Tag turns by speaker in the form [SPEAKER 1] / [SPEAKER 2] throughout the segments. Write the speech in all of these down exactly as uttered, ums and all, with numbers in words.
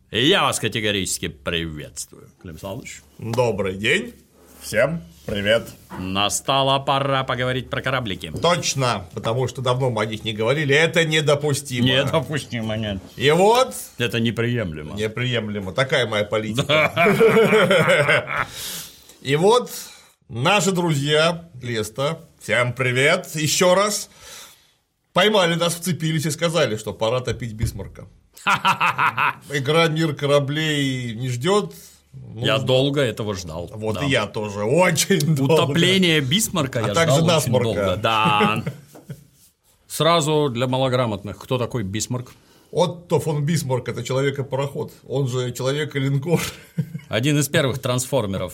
[SPEAKER 1] Я вас категорически приветствую, Клим Александрович.
[SPEAKER 2] Добрый день. Всем привет.
[SPEAKER 1] Настала пора поговорить про кораблики.
[SPEAKER 2] Точно, потому что давно мы о них не говорили. Это недопустимо.
[SPEAKER 1] Недопустимо, нет.
[SPEAKER 2] И вот...
[SPEAKER 1] Это неприемлемо.
[SPEAKER 2] Неприемлемо. Такая моя политика. И вот наши друзья Леста, всем привет еще раз, поймали нас, вцепились и сказали, что пора топить Бисмарка. Игра «Мир кораблей» не ждет.
[SPEAKER 1] Нужно... Я долго этого ждал.
[SPEAKER 2] Вот
[SPEAKER 1] да.
[SPEAKER 2] И я тоже очень долго.
[SPEAKER 1] Утопление Бисмарка
[SPEAKER 2] а
[SPEAKER 1] я
[SPEAKER 2] также
[SPEAKER 1] ждал
[SPEAKER 2] насморка.
[SPEAKER 1] очень долго. Да. Сразу для малограмотных, кто такой Бисмарк?
[SPEAKER 2] Отто фон Бисмарк – это человек-пароход, он же человек-линкор.
[SPEAKER 1] Один из первых трансформеров.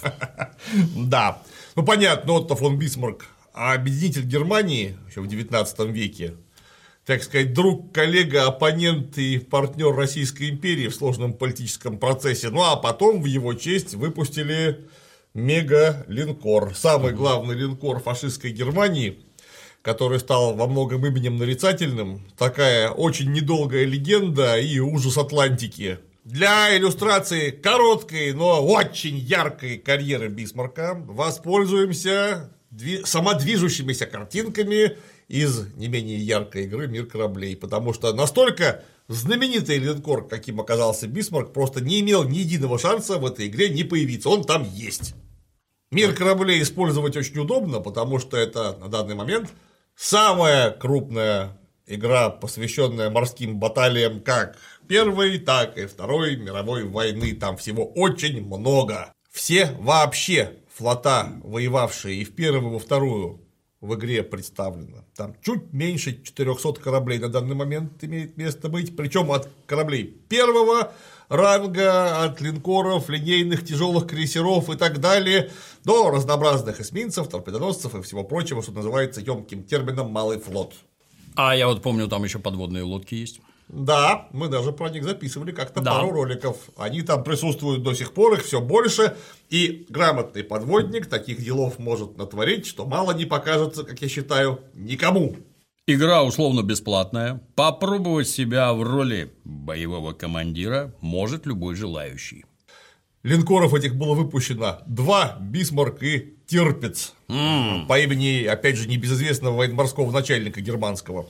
[SPEAKER 2] Да. Ну понятно, Отто фон Бисмарк, объединитель Германии еще в девятнадцатом веке. Так сказать, друг, коллега, оппонент и партнер Российской империи в сложном политическом процессе. Ну а потом в его честь выпустили мега-линкор, самый главный линкор фашистской Германии, который стал во многом именем нарицательным. Такая очень недолгая легенда и ужас Атлантики. Для иллюстрации короткой, но очень яркой карьеры Бисмарка воспользуемся самодвижущимися картинками из не менее яркой игры «Мир кораблей», потому что настолько знаменитый линкор, каким оказался Бисмарк, просто не имел ни единого шанса в этой игре не появиться, он там есть. «Мир кораблей» использовать очень удобно, потому что это на данный момент самая крупная игра, посвященная морским баталиям как Первой, так и Второй мировой войны, там всего очень много. Все вообще флота, воевавшие и в Первую, и во Вторую, в игре представлено. Там чуть меньше четырёхсот кораблей на данный момент имеет место быть, причем от кораблей первого ранга, от линкоров, линейных тяжелых крейсеров и так далее, до разнообразных эсминцев, торпедоносцев и всего прочего, что называется емким термином «малый флот».
[SPEAKER 1] А я вот помню, там еще подводные лодки есть.
[SPEAKER 2] Да, мы даже про них записывали как-то
[SPEAKER 1] да.
[SPEAKER 2] пару роликов. Они там присутствуют до сих пор, их все больше. И грамотный подводник таких делов может натворить, что мало не покажется, как я считаю, никому.
[SPEAKER 1] Игра условно бесплатная. Попробовать себя в роли боевого командира может любой желающий.
[SPEAKER 2] Линкоров этих было выпущено два: Бисмарк и Тирпиц. Mm. По имени, опять же, небезызвестного военно-морского начальника германского.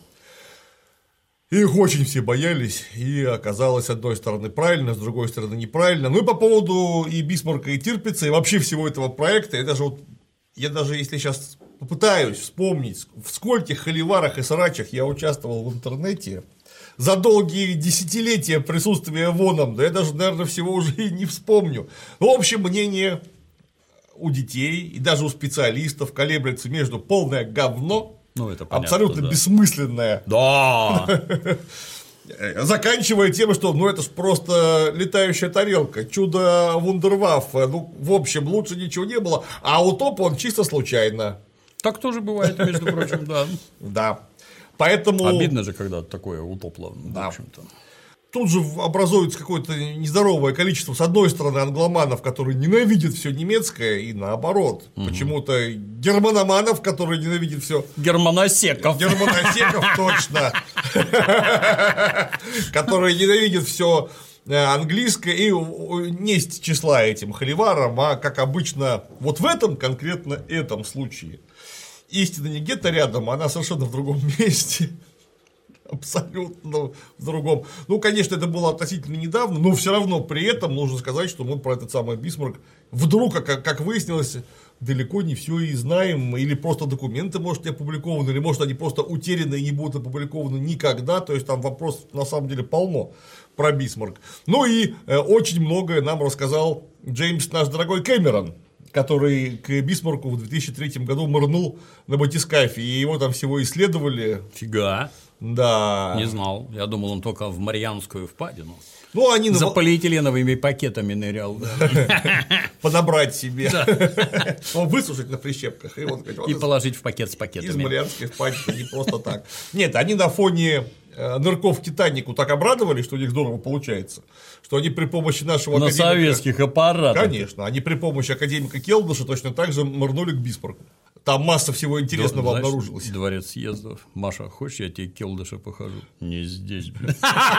[SPEAKER 2] Их очень все боялись, и оказалось, с одной стороны, правильно, с другой стороны, неправильно. Ну и по поводу и Бисмарка, и Тирпица, и вообще всего этого проекта, я даже, вот, я даже если сейчас попытаюсь вспомнить, в скольких холиварах и срачах я участвовал в интернете за долгие десятилетия присутствия в оном, да я даже, наверное, всего уже и не вспомню. В общем, мнение у детей и даже у специалистов колеблется между полное говно,
[SPEAKER 1] ну, это понятно,
[SPEAKER 2] абсолютно
[SPEAKER 1] да.
[SPEAKER 2] бессмысленное.
[SPEAKER 1] Да.
[SPEAKER 2] Заканчивая тем, что ну это ж просто летающая тарелка, чудо вундерваффе, ну в общем лучше ничего не было, а утоп он чисто случайно.
[SPEAKER 1] Так тоже бывает, между прочим, да.
[SPEAKER 2] Да. Поэтому...
[SPEAKER 1] Обидно же, когда такое утопло,
[SPEAKER 2] да.
[SPEAKER 1] в общем-то.
[SPEAKER 2] Тут же образуется какое-то нездоровое количество, с одной стороны, англоманов, которые ненавидят все немецкое, и наоборот, угу. почему-то германоманов, которые ненавидят все.
[SPEAKER 1] Германосеков.
[SPEAKER 2] Германосеков, точно. Которые ненавидят все английское, и несть числа этим холиварам, а как обычно, вот в этом конкретно этом случае. Истина не где-то рядом, она совершенно в другом месте. Абсолютно в другом. Ну, конечно, это было относительно недавно, но все равно при этом нужно сказать, что мы про этот самый Бисмарк вдруг, как, как выяснилось, далеко не все и знаем, или просто документы, может, не опубликованы, или, может, они просто утеряны и не будут опубликованы никогда, то есть там вопросов на самом деле полно про Бисмарк. Ну и э, очень многое нам рассказал Джеймс, наш дорогой Кэмерон, который к Бисмарку в две тысячи третьем году мырнул на батискафе, и его там всего исследовали.
[SPEAKER 1] Фига.
[SPEAKER 2] Да.
[SPEAKER 1] Не знал. Я думал, он только в Марианскую впадину.
[SPEAKER 2] Ну, они
[SPEAKER 1] за полиэтиленовыми пакетами нырял.
[SPEAKER 2] Подобрать себе. Высушить на прищепках.
[SPEAKER 1] И положить в пакет с пакетами.
[SPEAKER 2] Из Марианской впадины, не просто так. Нет, они на фоне нырков в Титанику так обрадовались, что у них здорово получается, что они при помощи нашего
[SPEAKER 1] на
[SPEAKER 2] академика...
[SPEAKER 1] советских аппаратах.
[SPEAKER 2] Конечно, они при помощи академика Келдыша точно так же мырнули к Бисмарку. Там масса всего интересного
[SPEAKER 1] Знаешь,
[SPEAKER 2] обнаружилось.
[SPEAKER 1] Дворец съездов. Маша, хочешь, я тебе Келдыша покажу? Не здесь, блин.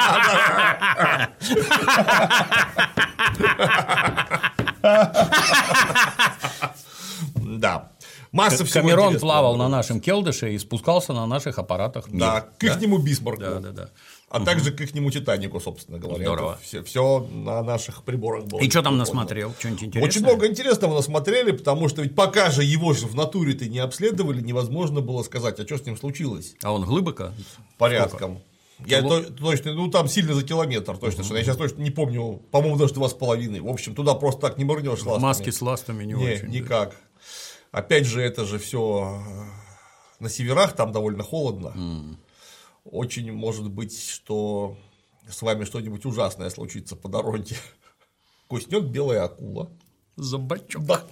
[SPEAKER 2] Да. Масса всего
[SPEAKER 1] Камерон
[SPEAKER 2] интересного.
[SPEAKER 1] плавал на нашем Келдыше и спускался на наших аппаратах.
[SPEAKER 2] Да, к ихнему Бисмарку.
[SPEAKER 1] Да, да, да.
[SPEAKER 2] А также к ихнему Титанику, собственно говоря.
[SPEAKER 1] Здорово.
[SPEAKER 2] Все, все на наших приборах было.
[SPEAKER 1] И что там насмотрел? Что-нибудь интересное?
[SPEAKER 2] Очень много интересного насмотрели, потому что ведь пока же его же в натуре-то не обследовали, невозможно было сказать, а что с ним случилось.
[SPEAKER 1] А он глубоко?
[SPEAKER 2] Порядком. Я то, точно, ну там сильно за километр, точно, uh-huh. что я сейчас точно не помню, по-моему, даже два с половиной. В общем, туда просто так не мырнешь ластами.
[SPEAKER 1] Маски с ластами не,
[SPEAKER 2] не
[SPEAKER 1] очень.
[SPEAKER 2] Никак. Да. Опять же, это же все на северах, там довольно холодно. Mm. Очень может быть, что с вами что-нибудь ужасное случится по дороге. Куснет белая акула.
[SPEAKER 1] Зубачок.
[SPEAKER 2] Да.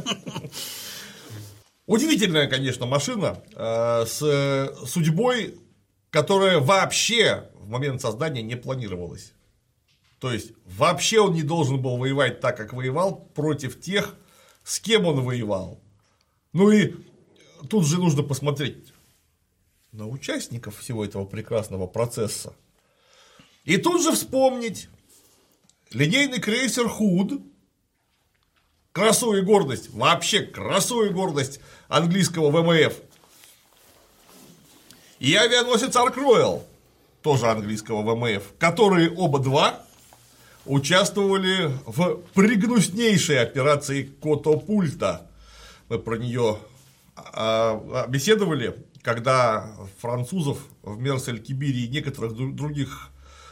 [SPEAKER 2] Удивительная, конечно, машина с судьбой, которая вообще в момент создания не планировалась. То есть вообще он не должен был воевать так, как воевал, против тех, с кем он воевал. Ну и тут же нужно посмотреть на участников всего этого прекрасного процесса. И тут же вспомнить линейный крейсер Худ, красу и гордость, вообще красу и гордость английского ВМФ, и авианосец Арк-Роял, тоже английского ВМФ, которые оба два участвовали в пригнуснейшей операции Котопульта. Мы про нее беседовали, когда французов в Мерс-эль-Кибире и некоторых других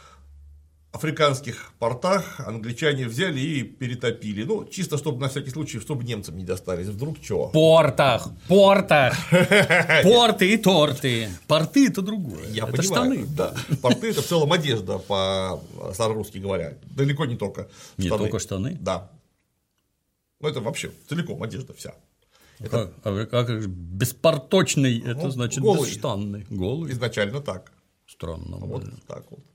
[SPEAKER 2] африканских портах англичане взяли и перетопили. Ну, чисто чтобы на всякий случай, чтобы немцам не достались. Вдруг чего?
[SPEAKER 1] Портах, портах, порты и торты. Порты – это другое.
[SPEAKER 2] Я
[SPEAKER 1] это
[SPEAKER 2] понимаю,
[SPEAKER 1] штаны.
[SPEAKER 2] Да. Порты – это в целом одежда, по-старорусски говоря. Далеко не только штаны.
[SPEAKER 1] Не только штаны?
[SPEAKER 2] Да. Ну, это вообще целиком одежда вся.
[SPEAKER 1] Это... А как же беспорточный, ну, это значит
[SPEAKER 2] голый.
[SPEAKER 1] бесштанный. Голый.
[SPEAKER 2] Изначально так.
[SPEAKER 1] Странно.
[SPEAKER 2] Вот блин. Так вот.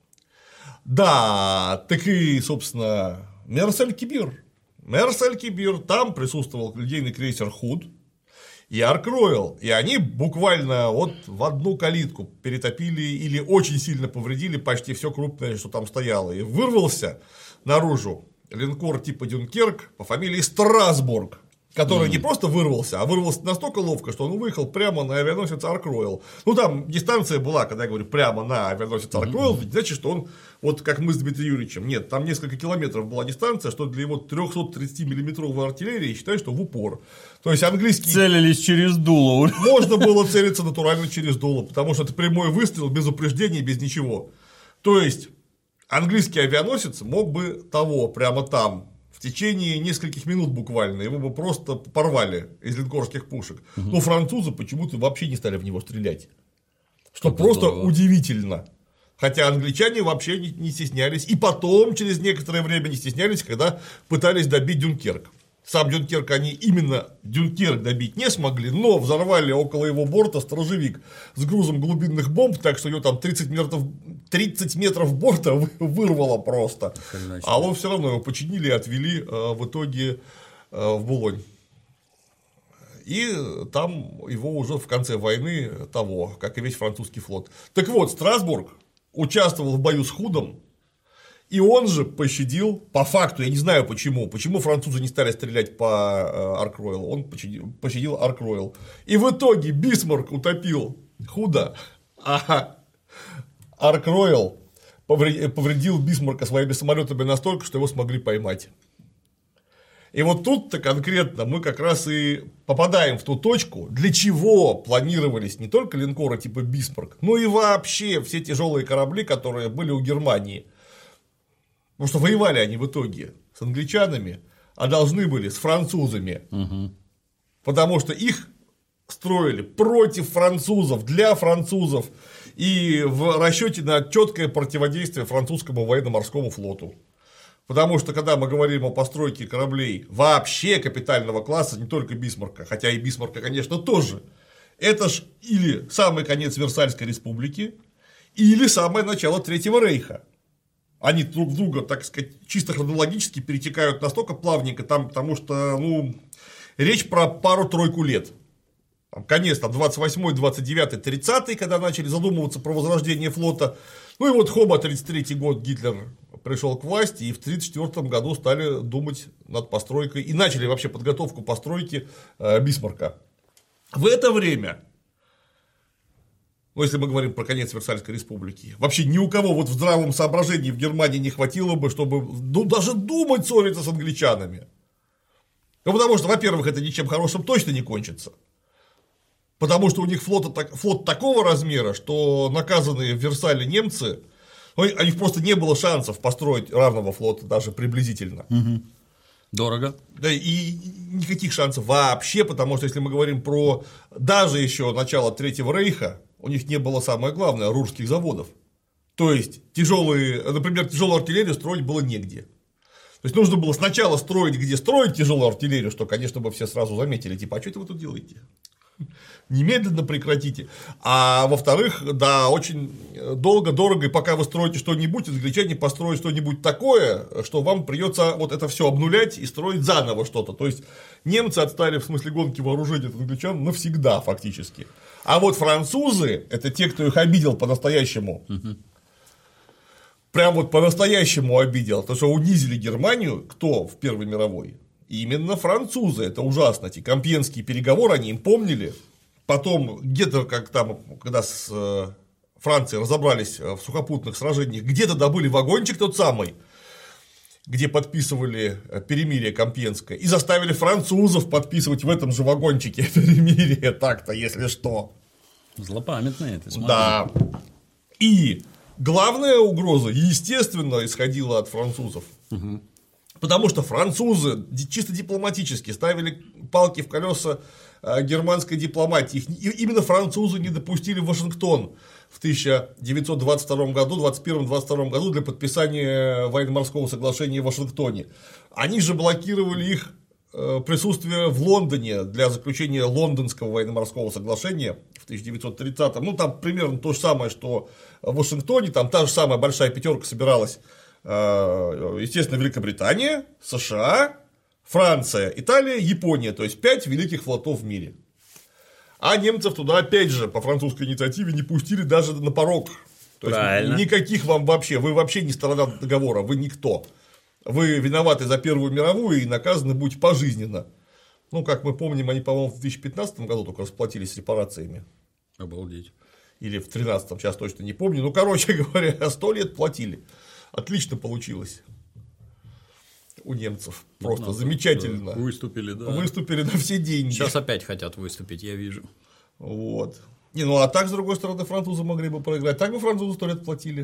[SPEAKER 2] Да, так и, собственно, Мерс-эль-Кибир. Мерс-эль-Кибир, там присутствовал линейный крейсер Худ и Арк-Роял. И они буквально вот в одну калитку перетопили или очень сильно повредили почти все крупное, что там стояло. И вырвался наружу линкор типа Дюнкерк по фамилии Страсбург, который mm. не просто вырвался, а вырвался настолько ловко, что он выехал прямо на авианосец Арк-Роял. Ну, там дистанция была, когда я говорю прямо на авианосец Арк-Роял, mm-hmm. значит, что он, вот как мы с Дмитрием Юрьевичем, нет, там несколько километров была дистанция, что для его трехсоттридцатимиллиметровой артиллерии, считай, что в упор. То есть, английский...
[SPEAKER 1] Целились через дуло.
[SPEAKER 2] Можно было целиться натурально через дуло, потому что это прямой выстрел, без упреждений, без ничего. То есть, английский авианосец мог бы того, прямо там, в течение нескольких минут буквально его бы просто порвали из линкорских пушек. Угу. Но французы почему-то вообще не стали в него стрелять. Что это просто здорово. Удивительно. Хотя англичане вообще не, не стеснялись. И потом, через некоторое время, не стеснялись, когда пытались добить Дюнкерк. Сам Дюнкерк они именно Дюнкерк добить не смогли, но взорвали около его борта сторожевик с грузом глубинных бомб, так что ее там тридцать метров, тридцать метров борта вырвало просто. А он все равно его починили и отвели в итоге в Булонь. И там его уже в конце войны того, как и весь французский флот. Так вот, Страсбург участвовал в бою с Худом. И он же пощадил, по факту, я не знаю почему, почему французы не стали стрелять по Арк-Роялу, он пощадил, пощадил Арк-Роял. И в итоге Бисмарк утопил Худа, а Арк-Роял повредил Бисмарка своими самолетами настолько, что его смогли поймать. И вот тут-то конкретно мы как раз и попадаем в ту точку, для чего планировались не только линкоры типа Бисмарк, но и вообще все тяжелые корабли, которые были у Германии. Потому что воевали они в итоге с англичанами, а должны были с французами. Угу. Потому что их строили против французов, для французов. И в расчете на четкое противодействие французскому военно-морскому флоту. Потому что, когда мы говорим о постройке кораблей вообще капитального класса, не только Бисмарка, хотя и Бисмарка, конечно, тоже, это ж или самый конец Версальской республики, или самое начало Третьего рейха. Они друг в друга, так сказать, чисто хронологически перетекают настолько плавненько, там, потому что, ну, речь про пару-тройку лет. Там, конец там, двадцать восьмой, двадцать девятый, тридцатый, когда начали задумываться про возрождение флота. Ну и вот хоба, тридцать третий год Гитлер пришел к власти, и в тридцать четвёртом году стали думать над постройкой, и начали вообще подготовку постройки э, Бисмарка. В это время, ну, если мы говорим про конец Версальской республики, вообще ни у кого вот в здравом соображении в Германии не хватило бы, чтобы ну, даже думать ссориться с англичанами. Ну, потому что, во-первых, это ничем хорошим точно не кончится. Потому что у них флот, флот такого размера, что наказанные в Версале немцы, ну, у них просто не было шансов построить равного флота даже приблизительно.
[SPEAKER 1] Угу. Дорого.
[SPEAKER 2] Да, и никаких шансов вообще, потому что если мы говорим про даже еще начало Третьего Рейха, у них не было самое главное рурских заводов. То есть тяжелые, например, тяжелую артиллерию строить было негде. То есть нужно было сначала строить, где строить тяжелую артиллерию, что, конечно, бы все сразу заметили, типа, а что это вы тут делаете? Немедленно прекратите. А во-вторых, да, очень долго, дорого, и пока вы строите что-нибудь, англичане построят что-нибудь такое, что вам придется вот это все обнулять и строить заново что-то. То есть немцы отстали в смысле гонки вооружения от англичан навсегда фактически. А вот французы, это те, кто их обидел по-настоящему. Угу. Прям вот по-настоящему обидел, потому что унизили Германию, кто в Первой мировой? Именно французы, это ужасно, эти Компьенские переговоры, они им помнили, потом где-то, как там, когда с Францией разобрались в сухопутных сражениях, где-то добыли вагончик тот самый, где подписывали перемирие Компьенское, и заставили французов подписывать в этом же вагончике перемирие, так-то, если что.
[SPEAKER 1] Злопамятные, ты смотри.
[SPEAKER 2] Да, и главная угроза, естественно, исходила от французов. Угу. Потому что французы чисто дипломатически ставили палки в колеса германской дипломатии. И именно французы не допустили Вашингтон в тысяча девятьсот двадцать втором году, двадцать первом двадцать втором году для подписания военно-морского соглашения в Вашингтоне. Они же блокировали их присутствие в Лондоне для заключения лондонского военно-морского соглашения в тысяча девятьсот тридцатом. Ну, там примерно то же самое, что в Вашингтоне, там та же самая большая пятерка собиралась. Естественно, Великобритания, США, Франция, Италия, Япония, то есть пять великих флотов в мире. А немцев туда, опять же, по французской инициативе не пустили даже на порог. То
[SPEAKER 1] Правильно.
[SPEAKER 2] есть никаких вам вообще, вы вообще не сторона договора, вы никто. Вы виноваты за Первую мировую и наказаны будете пожизненно. Ну, как мы помним, они, по-моему, в две тысячи пятнадцатом году только расплатились репарациями.
[SPEAKER 1] Обалдеть.
[SPEAKER 2] Или в две тысячи тринадцатом, сейчас точно не помню. Ну, короче говоря, сто лет платили. Отлично получилось у немцев. Просто ну, замечательно.
[SPEAKER 1] Выступили, да.
[SPEAKER 2] Выступили на все деньги.
[SPEAKER 1] Сейчас опять хотят выступить, я вижу.
[SPEAKER 2] Вот. Не, ну а так, с другой стороны, французы могли бы проиграть. Так бы французы сто лет платили.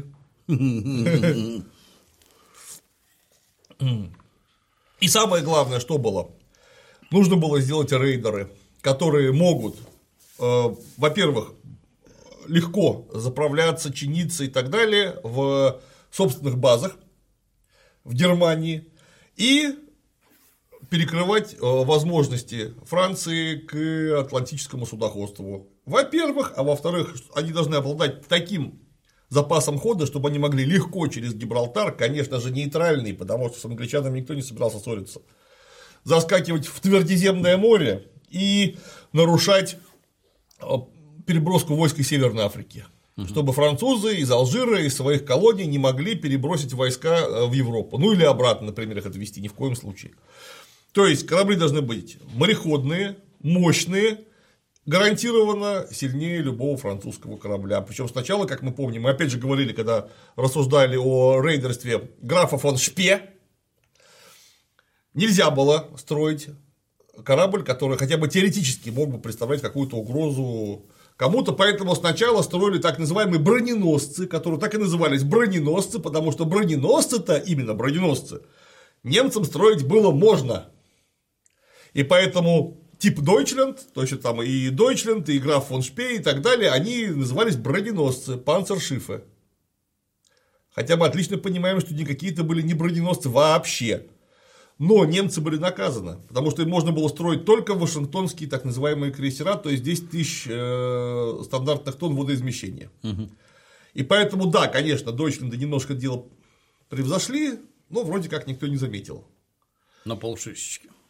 [SPEAKER 2] И самое главное, что было? Нужно было сделать рейдеры, которые могут, э, во-первых, легко заправляться, чиниться и так далее в собственных базах в Германии и перекрывать э, возможности Франции к атлантическому судоходству. Во-первых, а во-вторых, они должны обладать таким запасом хода, чтобы они могли легко через Гибралтар, конечно же, нейтральный, потому что с англичанами никто не собирался ссориться, заскакивать в Твердиземное море и нарушать переброску войск из Северной Африки, угу. чтобы французы из Алжира, из своих колоний не могли перебросить войска в Европу, ну или обратно, например, их отвезти, ни в коем случае. То есть корабли должны быть мореходные, мощные, гарантированно сильнее любого французского корабля. Причем сначала, как мы помним, мы опять же говорили, когда рассуждали о рейдерстве графа фон Шпе, нельзя было строить корабль, который хотя бы теоретически мог бы представлять какую-то угрозу кому-то, поэтому сначала строили так называемые броненосцы, которые так и назывались броненосцы, потому что броненосцы-то, именно броненосцы, немцам строить было можно. И поэтому тип Deutschland, то есть там и Deutschland, и граф фон Шпе и так далее, они назывались броненосцы, панцершиффе. Хотя мы отлично понимаем, что никакие-то были не броненосцы вообще. Но немцы были наказаны, потому что им можно было строить только вашингтонские так называемые крейсера, то есть десять тысяч э, стандартных тонн водоизмещения. Угу. И поэтому, да, конечно, Deutschland немножко дело превзошли, но вроде как никто не заметил.
[SPEAKER 1] На полшишечки.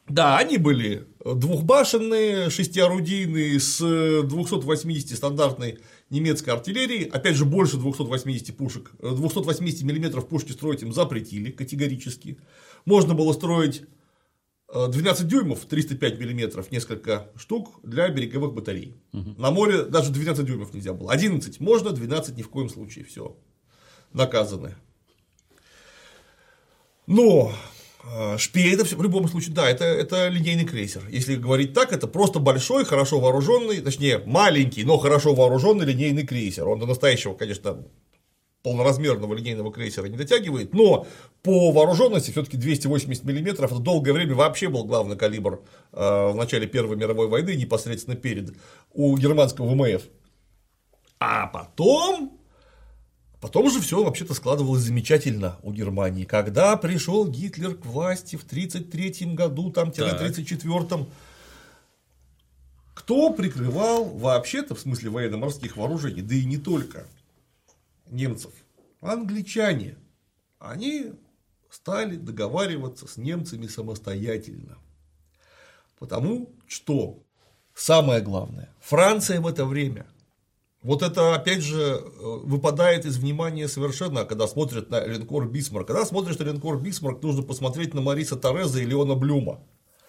[SPEAKER 2] Да, они были двухбашенные, шестиорудийные, с двухсот восьмидесяти стандартной немецкой артиллерией, опять же, больше двухсот восьмидесяти пушек, двухсот восьмидесяти миллиметров пушки строить им запретили категорически. Можно было строить двенадцать дюймов, триста пять миллиметров, несколько штук для береговых батарей. Угу. На море даже двенадцать дюймов нельзя было. одиннадцать можно, двенадцать ни в коем случае. Все. Наказаны. Но Шпея это все, в любом случае, да, это, это линейный крейсер. Если говорить так, это просто большой, хорошо вооруженный, точнее, маленький, но хорошо вооруженный линейный крейсер. Он до настоящего, конечно, полноразмерного линейного крейсера не дотягивает, но по вооруженности все-таки двести восемьдесят миллиметров это долгое время вообще был главный калибр э, в начале Первой мировой войны, непосредственно перед у германского ВМФ. А потом. Потом же все вообще-то складывалось замечательно у Германии. Когда пришел Гитлер к власти в тридцать третьем году, там, тридцать четвёртом, кто прикрывал вообще-то, в смысле военно-морских вооружений, да и не только немцев, англичане. Они стали договариваться с немцами самостоятельно. Потому что, самое главное, Франция в это время. Вот это, опять же, выпадает из внимания совершенно, когда смотрят на линкор Бисмарк. Когда смотришь на линкор Бисмарк, нужно посмотреть на Мариса Тореза и Леона Блюма,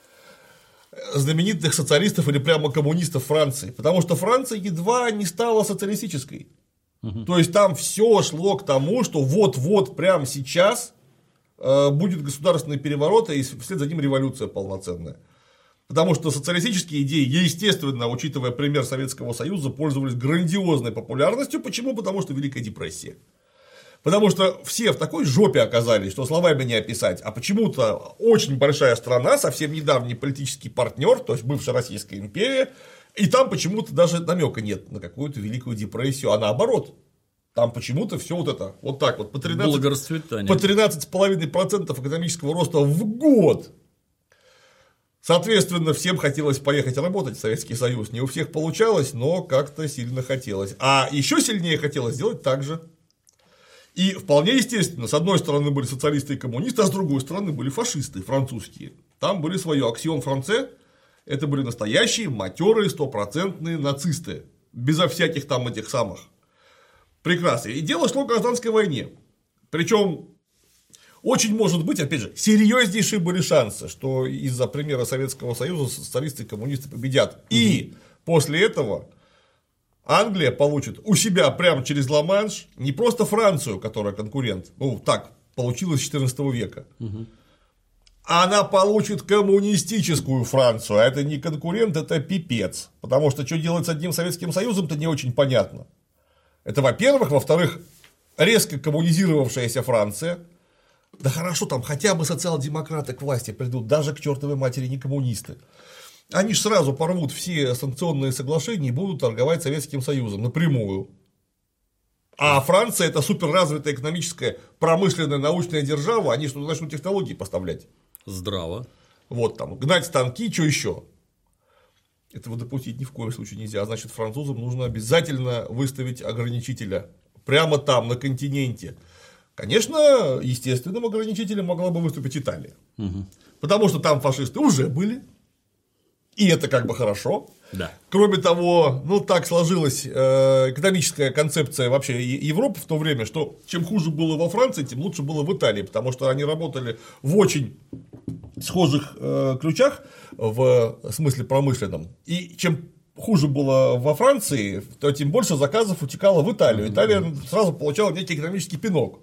[SPEAKER 2] знаменитых социалистов или прямо коммунистов Франции. Потому что Франция едва не стала социалистической. Угу. То есть там все шло к тому, что вот-вот прямо сейчас будет государственный переворот, и вслед за ним революция полноценная. Потому что социалистические идеи, естественно, учитывая пример Советского Союза, пользовались грандиозной популярностью. Почему? Потому что Великая депрессия. Потому что все в такой жопе оказались, что словами не описать. А почему-то очень большая страна, совсем недавний политический партнер, то есть бывшая Российская империя, и там почему-то даже намека нет на какую-то Великую депрессию, а наоборот. Там почему-то все вот это, вот так вот, по тринадцать с половиной процентов экономического роста в год. Соответственно, всем хотелось поехать работать в Советский Союз. Не у всех получалось, но как-то сильно хотелось. А еще сильнее хотелось сделать так же. И вполне естественно, с одной стороны были социалисты и коммунисты, а с другой стороны были фашисты французские. Там были свои аксион франце, это были настоящие, матерые, стопроцентные нацисты. Безо всяких там этих самых. Прекрасно. И дело шло к гражданской войне. Причем. Очень может быть, опять же, серьезнейшие были шансы, что из-за примера Советского Союза социалисты и коммунисты победят. И после этого Англия получит у себя прямо через Ла-Манш не просто Францию, которая конкурент, ну так получилось с четырнадцатого века, угу. Она получит коммунистическую Францию, а это не конкурент, это пипец. Потому что что делать с одним Советским Союзом-то не очень понятно. Это во-первых, во-вторых, резко коммунизировавшаяся Франция. Да хорошо, там хотя бы социал-демократы к власти придут, даже к чертовой матери не коммунисты. Они же сразу порвут все санкционные соглашения и будут торговать Советским Союзом напрямую. А Франция – это суперразвитая экономическая, промышленная, научная держава, они что-то начнут технологии поставлять.
[SPEAKER 1] Здраво.
[SPEAKER 2] Вот там, гнать станки, что еще? Этого допустить ни в коем случае нельзя. Значит, французам нужно обязательно выставить ограничителя прямо там, на континенте. Конечно, естественным ограничителем могла бы выступить Италия. Угу. Потому что там фашисты уже были. И это как бы хорошо.
[SPEAKER 1] Да.
[SPEAKER 2] Кроме того, ну так сложилась э, экономическая концепция вообще Европы в то время, что чем хуже было во Франции, тем лучше было в Италии, потому что они работали в очень схожих э, ключах в смысле промышленном. И чем хуже было во Франции, то тем больше заказов утекало в Италию. Италия сразу получала некий экономический пинок.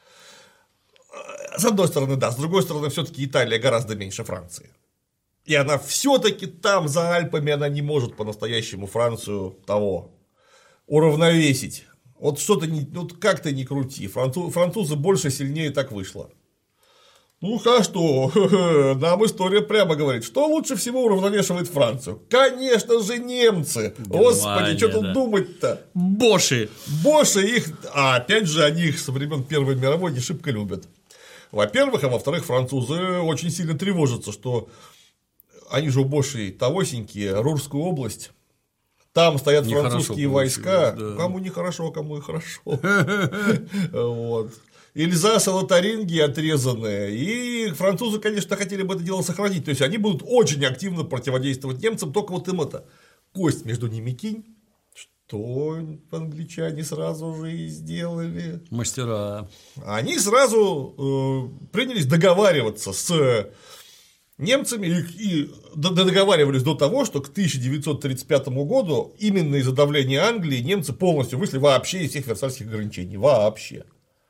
[SPEAKER 2] С одной стороны, да, с другой стороны, все-таки Италия гораздо меньше Франции. И она все-таки там, за Альпами, она не может по-настоящему Францию того уравновесить. Вот что-то не, вот как-то не крути. Француз, французы больше, сильнее так вышло. Ну, а что? Нам история прямо говорит, что лучше всего уравновешивает Францию. Конечно же, немцы. Германия, господи, что тут да. думать-то?
[SPEAKER 1] Боши.
[SPEAKER 2] Боши их, а опять же, они их со времен Первой мировой не шибко любят. Во-первых, а во-вторых, французы очень сильно тревожатся, что они же у Бошей тогосенькие, Рурскую область, там стоят французские войска, да. Кому нехорошо, кому и хорошо. Вот. Эльзас и Лотарингия отрезанные, и французы, конечно, хотели бы это дело сохранить, то есть они будут очень активно противодействовать немцам, только вот им это кость между ними кинь, что англичане сразу же и сделали.
[SPEAKER 1] Мастера.
[SPEAKER 2] Они сразу э, принялись договариваться с немцами и, и договаривались до того, что к тысяча девятьсот тридцать пятому году именно из-за давления Англии немцы полностью вышли вообще из всех Версальских ограничений. Вообще.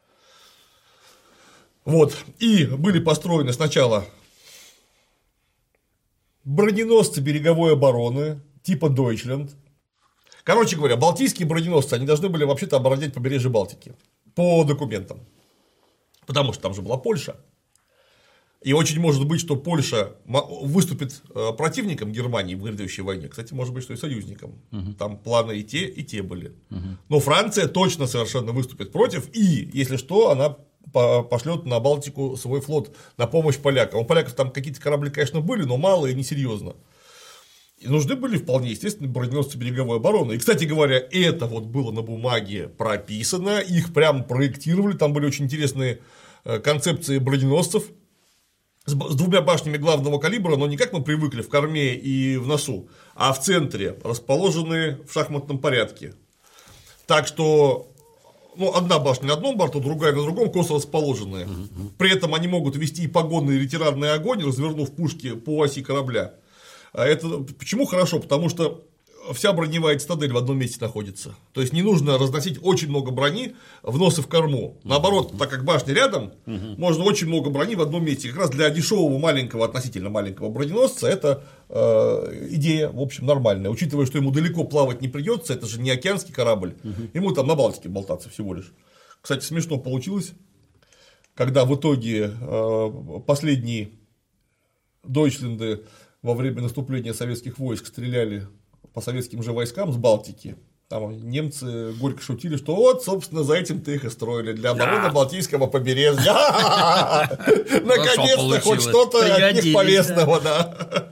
[SPEAKER 2] Вот. И были построены сначала броненосцы береговой обороны типа Дойчленд. Короче говоря, балтийские броненосцы, они должны были вообще-то оборонять побережье Балтики. По документам. Потому что там же была Польша. И очень может быть, что Польша выступит противником Германии в грядущей войне. Кстати, может быть, что и союзником. Угу. Там планы и те, и те были. Угу. Но Франция точно совершенно выступит против. И, если что, она пошлет на Балтику свой флот на помощь полякам. У поляков там какие-то корабли, конечно, были, но мало и несерьезно. И нужны были вполне естественно броненосцы береговой обороны. И, кстати говоря, это вот было на бумаге прописано, их прямо проектировали, там были очень интересные концепции броненосцев с двумя башнями главного калибра, но не как мы привыкли в корме и в носу, а в центре, расположенные в шахматном порядке. Так что ну, одна башня на одном борту, другая на другом, косо расположенные. При этом они могут вести и погонный и ретирарный огонь, развернув пушки по оси корабля. Это почему хорошо? Потому что вся броневая цитадель в одном месте находится. То есть не нужно разносить очень много брони в нос и в корму. Наоборот, так как башня рядом, можно очень много брони в одном месте. Как раз для дешевого маленького, относительно маленького броненосца это э, идея, в общем, нормальная. Учитывая, что ему далеко плавать не придется, это же не океанский корабль, ему там на Балтике болтаться всего лишь. Кстати, смешно получилось, когда в итоге э, последние Дойчленды во время наступления советских войск стреляли по советским же войскам с Балтики. Там немцы горько шутили, что вот, собственно, за этим-то их и строили, для обороны да. Балтийского побережья. Наконец-то хоть что-то от них полезного, да.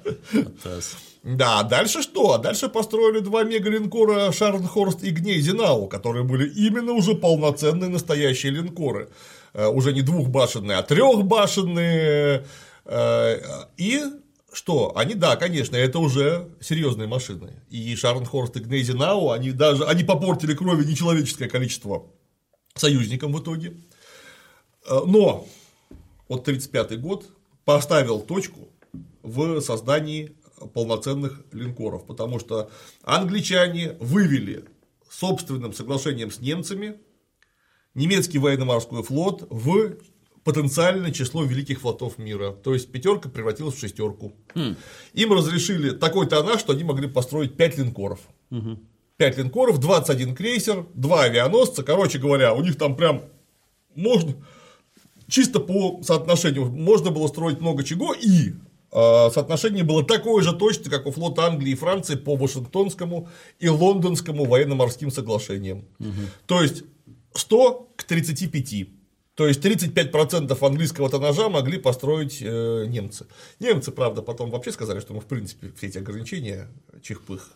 [SPEAKER 2] Да, дальше что? Дальше построили два мегалинкора Шарнхорст и Гнейзенау, которые были именно уже полноценные настоящие линкоры. Уже не двухбашенные, а трехбашенные. И что? Они, да, конечно, это уже серьезные машины. И Шарнхорст и Гнейзенау, они даже они попортили крови нечеловеческое количество союзникам в итоге. Но вот тридцать пятый год поставил точку в создании полноценных линкоров, потому что англичане вывели собственным соглашением с немцами немецкий военно-морской флот в потенциальное число великих флотов мира. То есть пятерка превратилась в шестерку. Хм. Им разрешили такой тоннаж, что они могли построить пять линкоров. Угу. пять линкоров, двадцать один крейсер, два авианосца. Короче говоря, у них там прям можно чисто по соотношению можно было строить много чего, и э, соотношение было такое же точно, как у флота Англии и Франции по Вашингтонскому и Лондонскому военно-морским соглашениям. Угу. То есть сто к тридцати пяти. То есть тридцать пять процентов английского тоннажа могли построить э, немцы. Немцы, правда, потом вообще сказали, что мы, в принципе, все эти ограничения чих-пых.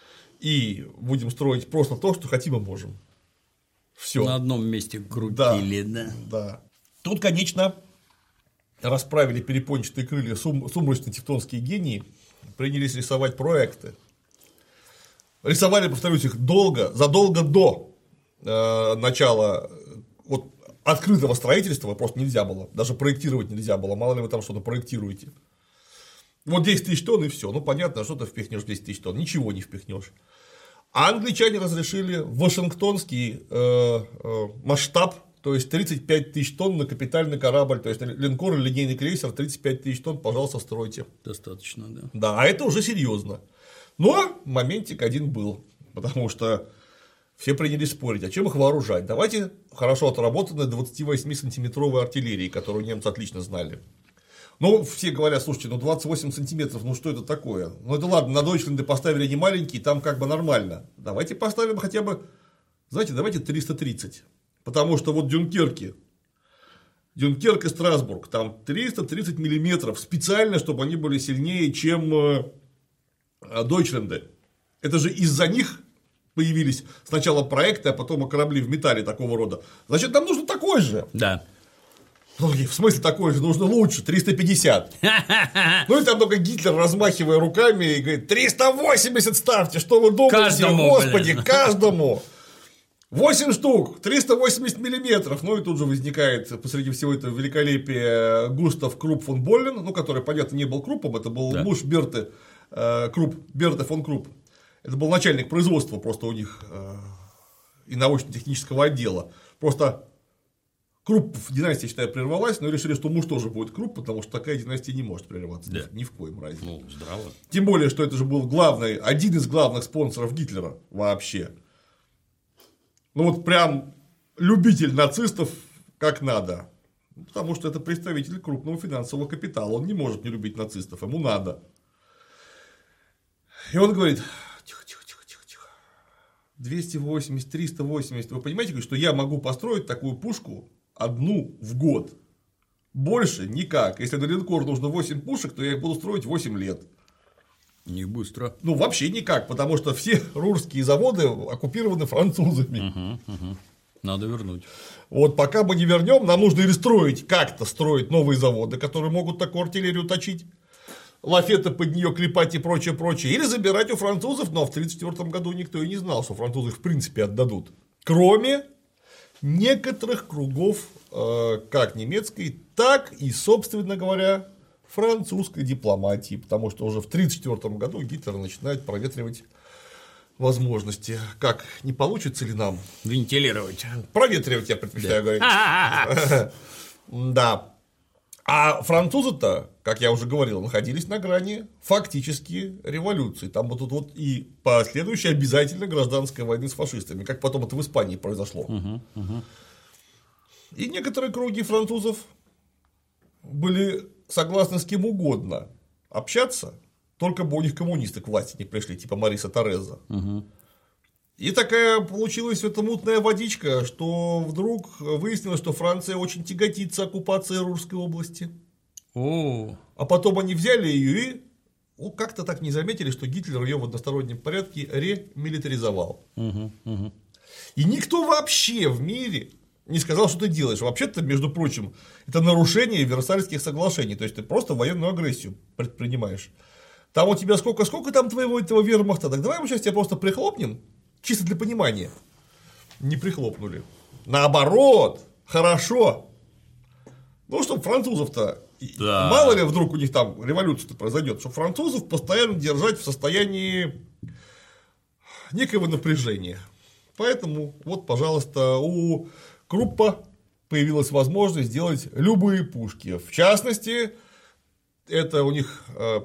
[SPEAKER 2] И будем строить просто то, что хотим и можем. Все.
[SPEAKER 1] На одном месте крутили, да.
[SPEAKER 2] Да. да. Тут, конечно, расправили перепончатые крылья сум- сумрачные тевтонские гении, принялись рисовать проекты. Рисовали, повторюсь, их долго, задолго до э, начала. Вот, открытого строительства просто нельзя было, даже проектировать нельзя было, мало ли вы там что-то проектируете. Вот десять тысяч тонн и все, ну понятно, что ты впихнешь десять тысяч тонн, ничего не впихнешь. А англичане разрешили вашингтонский э, э, масштаб, то есть тридцать пять тысяч тонн на капитальный корабль, то есть линкор или линейный крейсер, тридцать пять тысяч тонн, пожалуйста, стройте.
[SPEAKER 1] Достаточно, да.
[SPEAKER 2] Да, а это уже серьезно. Но моментик один был, потому что все принялись спорить, а чем их вооружать? Давайте хорошо отработанной двадцативосьмисантиметровой артиллерии, которую немцы отлично знали. Ну, все говорят, слушайте, ну двадцать восемь сантиметров, ну что это такое? Ну это ладно, на Дойчленды поставили не маленькие, там как бы нормально. Давайте поставим хотя бы, знаете, давайте триста тридцать. Потому что вот Дюнкерки, Дюнкерк и Страсбург, там триста тридцать миллиметров, специально, чтобы они были сильнее, чем Дойчленды. Это же из-за них появились сначала проекты, а потом и корабли в металле такого рода. Значит, нам нужно такой же.
[SPEAKER 1] Да.
[SPEAKER 2] Ну, в смысле такой же, нужно лучше, триста пятьдесят. Ну и там только Гитлер, размахивая руками, и говорит: триста восемьдесят ставьте, что вы думаете,
[SPEAKER 1] каждому,
[SPEAKER 2] господи,
[SPEAKER 1] блин.
[SPEAKER 2] каждому. восемь штук, триста восемьдесят миллиметров. Ну и тут же возникает посреди всего этого великолепия Густав Крупп фон Боллен, ну, который, понятно, не был Круппом, это был да. муж Берты э, Крупп, Берты фон Крупп. Это был начальник производства просто у них э, и научно-технического отдела. Просто Круппов династия, я считаю, прервалась, но решили, что муж тоже будет Крупп, потому что такая династия не может прерываться. Да. Ни в коем разе.
[SPEAKER 1] Ну, здраво.
[SPEAKER 2] Тем более, что это же был главный, один из главных спонсоров Гитлера вообще. Ну вот прям любитель нацистов как надо. Потому что это представитель крупного финансового капитала. Он не может не любить нацистов, ему надо. И он говорит: тихо, тихо, тихо, тихо, тихо. двести восемьдесят, триста восемьдесят. Вы понимаете, что я могу построить такую пушку одну в год. Больше никак. Если на линкор нужно восемь пушек, то я их буду строить восемь лет.
[SPEAKER 1] Не быстро.
[SPEAKER 2] Ну, вообще никак, потому что все рурские заводы оккупированы французами.
[SPEAKER 1] Угу, угу. Надо вернуть.
[SPEAKER 2] Вот пока мы не вернем, нам нужно или строить, как-то строить новые заводы, которые могут такую артиллерию точить, лафеты под нее клепать и прочее, прочее, или забирать у французов, но в тысяча девятьсот тридцать четвёртом году никто и не знал, что французы их в принципе отдадут. Кроме некоторых кругов как немецкой, так и, собственно говоря, французской дипломатии, потому что уже в тысяча девятьсот тридцать четвёртом году Гитлер начинает проветривать возможности. Как, не получится ли нам?
[SPEAKER 1] Вентилировать.
[SPEAKER 2] Проветривать, я предпочитаю говорить. Да. А французы-то, как я уже говорил, находились на грани фактически революции. Там вот тут вот и последующая обязательно гражданская война с фашистами, как потом это в Испании произошло. Угу, угу. И некоторые круги французов были согласны с кем угодно общаться, только бы у них коммунисты к власти не пришли, типа Мариса Тореза. Угу. И такая получилась эта мутная водичка, что вдруг выяснилось, что Франция очень тяготится оккупацией Рурской области.
[SPEAKER 1] О.
[SPEAKER 2] А потом они взяли ее и ну, как-то так не заметили, что Гитлер ее в одностороннем порядке ремилитаризовал. Угу, угу. И никто вообще в мире не сказал, что ты делаешь. Вообще-то, между прочим, это нарушение Версальских соглашений. То есть ты просто военную агрессию предпринимаешь. Там у тебя сколько, сколько там твоего этого вермахта? Так давай мы сейчас тебя просто прихлопнем. Чисто для понимания. Не прихлопнули. Наоборот, хорошо. Ну, чтобы французов-то, да. Мало ли вдруг у них там революция-то произойдет, чтобы французов постоянно держать в состоянии некого напряжения. Поэтому, вот, пожалуйста, у Круппа появилась возможность сделать любые пушки. В частности, это у них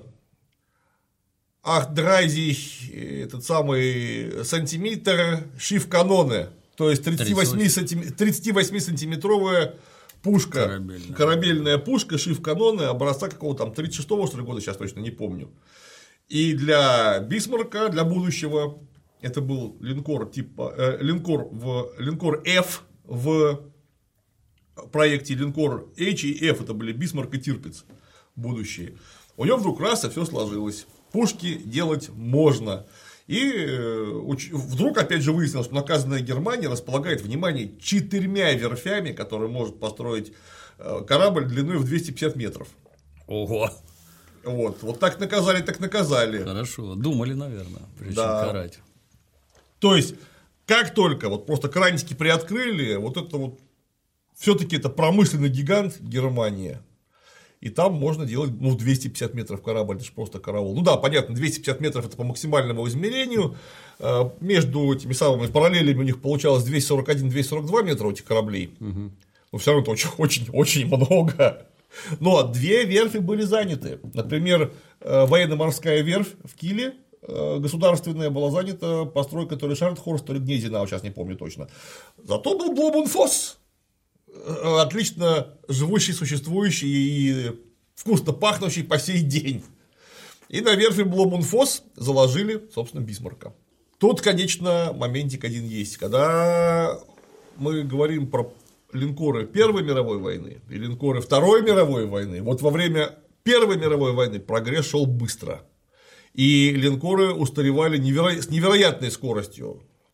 [SPEAKER 2] Ахдрайзих, этот самый сантиметр шиф-каноны, то есть тридцать восемь сантиметровая пушка, корабельная, корабельная пушка шиф-каноны образца какого-то там тридцать шестого что ли года, сейчас точно не помню. И для Бисмарка, для будущего, это был линкор типа э, линкор в линкор F в проекте линкор H и F, это были Бисмарк и Тирпиц будущие. У него вдруг раз и все сложилось. Пушки делать можно. И вдруг опять же выяснилось, что наказанная Германия располагает, внимание, четырьмя верфями, которые может построить корабль длиной в двести пятьдесят метров.
[SPEAKER 1] Ого!
[SPEAKER 2] Вот, вот так наказали, так наказали.
[SPEAKER 1] Хорошо, думали, наверное, прежде
[SPEAKER 2] да.
[SPEAKER 1] чем карать.
[SPEAKER 2] То есть, как только вот просто кранчики приоткрыли, вот это вот все-таки это промышленный гигант Германия. И там можно делать, ну, двести пятьдесят метров корабль, это же просто караул. Ну да, понятно, двести пятьдесят метров это по максимальному измерению. Между этими самыми параллелями у них получалось двести сорок один - двести сорок два метра у этих кораблей. Угу. Но все равно это очень, очень, очень много. Но две верфи были заняты. Например, военно-морская верфь в Киле государственная была занята постройкой то ли Шарнхорста, то ли Гнезина, сейчас не помню точно. Зато был Блобенфосс. Отлично живущий, существующий и вкусно пахнущий по сей день. И на верфи Блобенфосс заложили, собственно, Бисмарка. Тут, конечно, моментик один есть. Когда мы говорим про линкоры Первой мировой войны и линкоры Второй мировой войны, вот во время Первой мировой войны прогресс шел быстро. И линкоры устаревали неверо... с невероятной скоростью.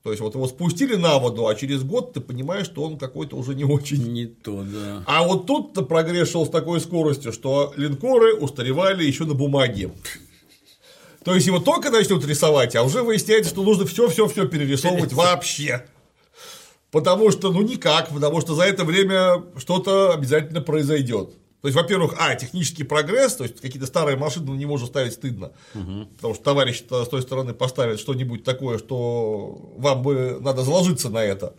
[SPEAKER 2] То есть вот его спустили на воду, а через год ты понимаешь, что он какой-то уже не очень.
[SPEAKER 1] Не то, да.
[SPEAKER 2] А вот тут-то прогресс шел с такой скоростью, что линкоры устаревали еще на бумаге. То есть его только начнут рисовать, а уже выясняется, что нужно все-все-все перерисовывать вообще. Потому что, ну никак, потому что за это время что-то обязательно произойдет. То есть, во-первых, а, технический прогресс, то есть какие-то старые машины на него уже ставить стыдно. Угу. Потому что товарищ с той стороны поставит что-нибудь такое, что вам бы надо заложиться на это.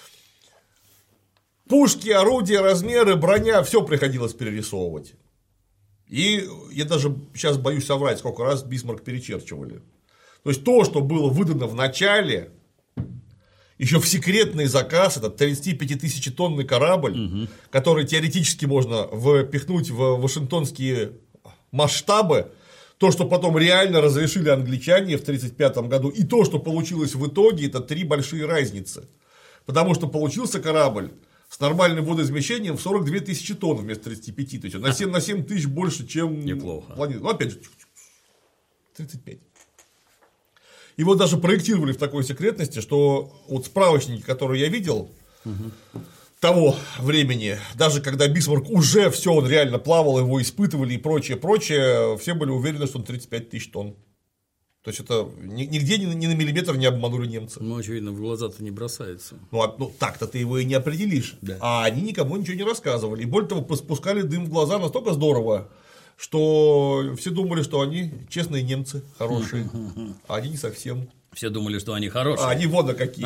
[SPEAKER 2] Пушки, орудия, размеры, броня, все приходилось перерисовывать. И я даже сейчас боюсь соврать, сколько раз Бисмарк перечерчивали. То есть то, что было выдано в начале, еще в секретный заказ, это тридцатипятитысячетонный корабль, угу. который теоретически можно впихнуть в вашингтонские масштабы, то, что потом реально разрешили англичане в тридцать пятом году, и то, что получилось в итоге, это три большие разницы. Потому что получился корабль с нормальным водоизмещением в сорок две тысячи тонн вместо тридцати пяти. То есть на семь, на семь тысяч больше, чем
[SPEAKER 1] неплохо.
[SPEAKER 2] Планета. Ну, опять же, тридцать пять. Его даже проектировали в такой секретности, что вот справочники, которые я видел угу. того времени, даже когда Бисмарк уже все, он реально плавал, его испытывали и прочее, прочее, все были уверены, что он тридцать пять тысяч тонн. То есть это нигде ни на миллиметр не обманули немцы.
[SPEAKER 1] Ну, очевидно, в глаза-то не бросается.
[SPEAKER 2] Ну, а, ну так-то ты его и не определишь. Да. А они никому ничего не рассказывали. И более того, спускали дым в глаза настолько здорово, что все думали, что они честные немцы, хорошие. А они не совсем.
[SPEAKER 1] Все думали, что они хорошие.
[SPEAKER 2] А они вон на какие.